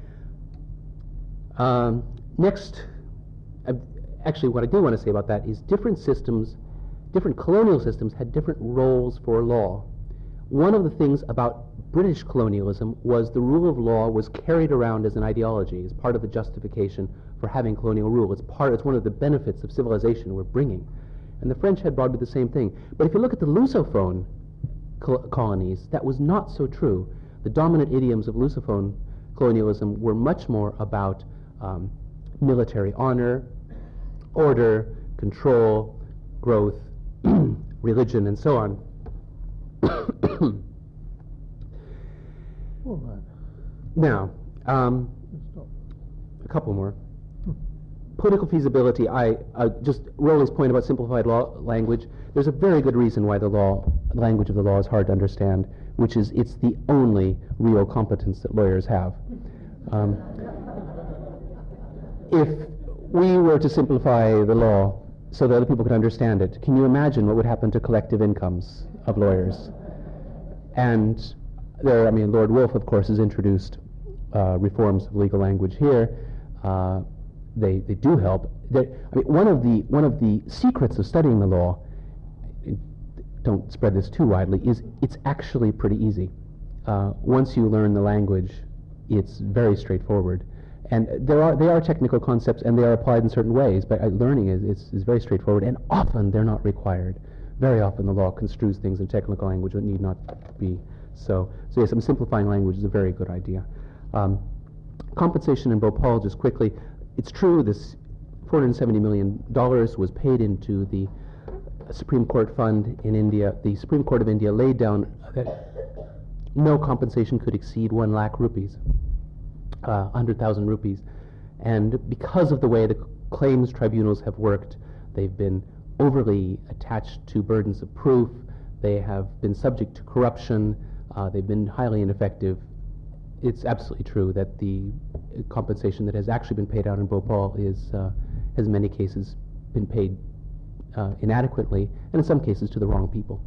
Um, next, uh, actually what I do want to say about that is different systems, different colonial systems had different roles for law. One of the things about British colonialism was the rule of law was carried around as an ideology, as part of the justification for having colonial rule. It's part, it's one of the benefits of civilization we're bringing. And the French had broadly the same thing. But if you look at the Lusophone col- colonies, that was not so true. The dominant idioms of Lusophone colonialism were much more about um, military honor, order, control, growth, religion, and so on. All right. Now, um, a couple more. Political feasibility, I uh, just Rowley's point about simplified law language, there's a very good reason why the law, the language of the law is hard to understand, which is it's the only real competence that lawyers have. Um, if we were to simplify the law so that other people could understand it, can you imagine what would happen to collective incomes of lawyers? And there, I mean, Lord Wolfe, of course, has introduced uh, reforms of legal language here. Uh, they, they do help. They're, I mean, one of the one of the secrets of studying the law, don't spread this too widely, is it's actually pretty easy. Uh, once you learn the language, it's very straightforward. And there are they are technical concepts, and they are applied in certain ways, but uh, learning is, is, is very straightforward, and often they're not required. Very often the law construes things in technical language that need not be so. So yes, I'm simplifying language is a very good idea. Um, compensation in Bhopal, just quickly, it's true this four hundred seventy million dollars was paid into the Supreme Court fund in India. The Supreme Court of India laid down that no compensation could exceed one lakh rupees. Uh, one hundred thousand rupees. And because of the way the claims tribunals have worked, they've been overly attached to burdens of proof, they have been subject to corruption, uh, they've been highly ineffective. It's absolutely true that the compensation that has actually been paid out in Bhopal is, uh, has in many cases been paid uh, inadequately, and in some cases to the wrong people.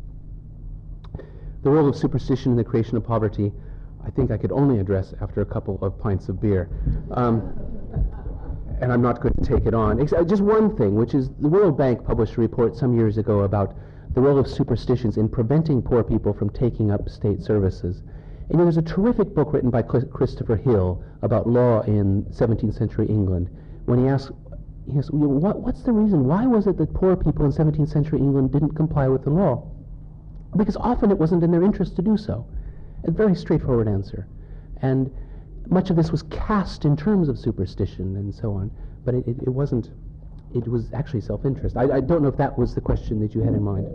The role of superstition in the creation of poverty, I think I could only address after a couple of pints of beer. Um, and I'm not going to take it on. Except just one thing, which is the World Bank published a report some years ago about the role of superstitions in preventing poor people from taking up state services. And you know, there's a terrific book written by Cl- Christopher Hill about law in seventeenth century England. When he asks, he asks well, what, what's the reason? Why was it that poor people in seventeenth century England didn't comply with the law? Because often it wasn't in their interest to do so. A very straightforward answer. And much of this was cast in terms of superstition and so on, but it, it, it wasn't, it was actually self-interest. I, I don't know if that was the question that you had in mind.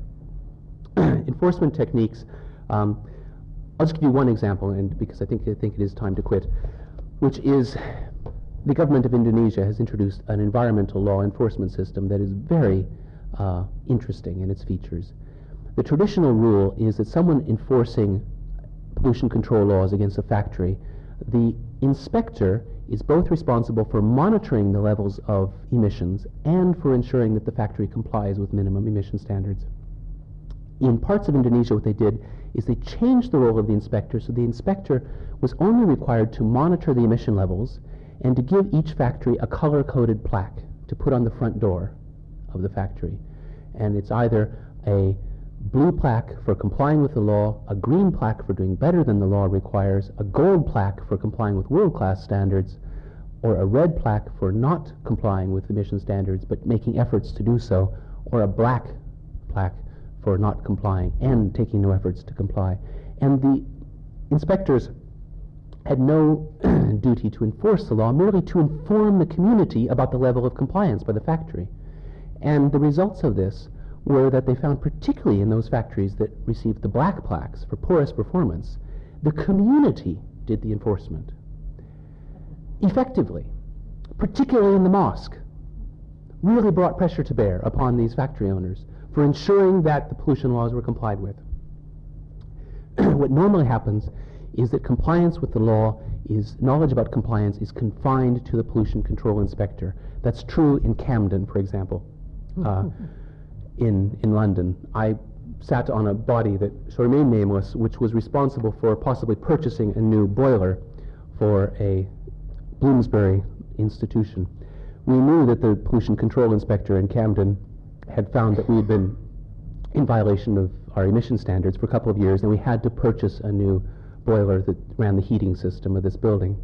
Enforcement techniques, um, I'll just give you one example, and because I think, I think it is time to quit, which is the government of Indonesia has introduced an environmental law enforcement system that is very uh, interesting in its features. The traditional rule is that someone enforcing pollution control laws against a factory, the inspector is both responsible for monitoring the levels of emissions and for ensuring that the factory complies with minimum emission standards. In parts of Indonesia, what they did is they changed the role of the inspector, so the inspector was only required to monitor the emission levels and to give each factory a color-coded plaque to put on the front door of the factory. And it's either a blue plaque for complying with the law, a green plaque for doing better than the law requires, a gold plaque for complying with world-class standards, or a red plaque for not complying with emission standards but making efforts to do so, or a black plaque for not complying and taking no efforts to comply. And the inspectors had no duty to enforce the law, merely to inform the community about the level of compliance by the factory. And the results of this were that they found, particularly in those factories that received the black plaques for poorest performance, the community did the enforcement effectively, particularly in the mosque, really brought pressure to bear upon these factory owners for ensuring that the pollution laws were complied with. What normally happens is that compliance with the law is, knowledge about compliance is confined to the pollution control inspector. That's true in Camden, for example. Uh, In, in London, I sat on a body that shall remain nameless, which was responsible for possibly purchasing a new boiler for a Bloomsbury institution. We knew that the pollution control inspector in Camden had found that we had been in violation of our emission standards for a couple of years, and we had to purchase a new boiler that ran the heating system of this building.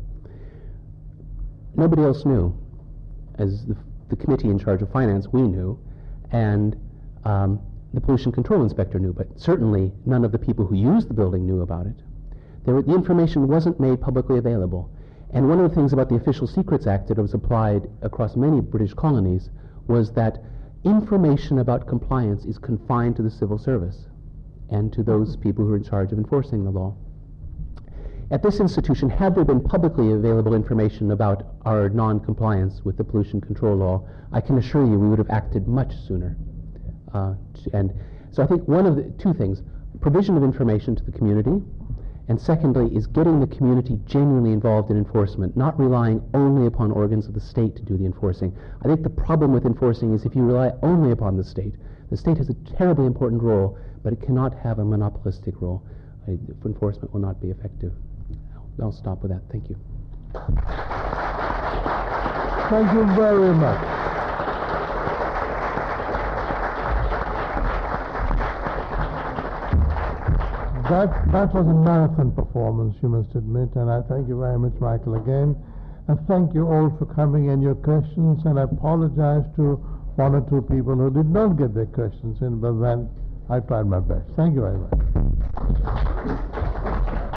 Nobody else knew. As the, the committee in charge of finance, we knew, and Um, the pollution control inspector knew, but certainly none of the people who used the building knew about it. There were, the information wasn't made publicly available. And one of the things about the Official Secrets Act that was applied across many British colonies was that information about compliance is confined to the civil service and to those people who are in charge of enforcing the law. At this institution, had there been publicly available information about our non-compliance with the pollution control law, I can assure you we would have acted much sooner. Uh, and so I think one of the two things, provision of information to the community And secondly is getting the community genuinely involved in enforcement, not relying only upon organs of the state to do the enforcing. I think the problem with enforcing is if you rely only upon the state. The state has a terribly important role, but it cannot have a monopolistic role. Uh, enforcement will not be effective. I'll, I'll stop with that. Thank you. Thank you very much. That, that was a marathon performance, you must admit, and I thank you very much, Michael, again. And thank you all for coming and your questions, and I apologize to one or two people who did not get their questions in, but then I tried my best. Thank you very much.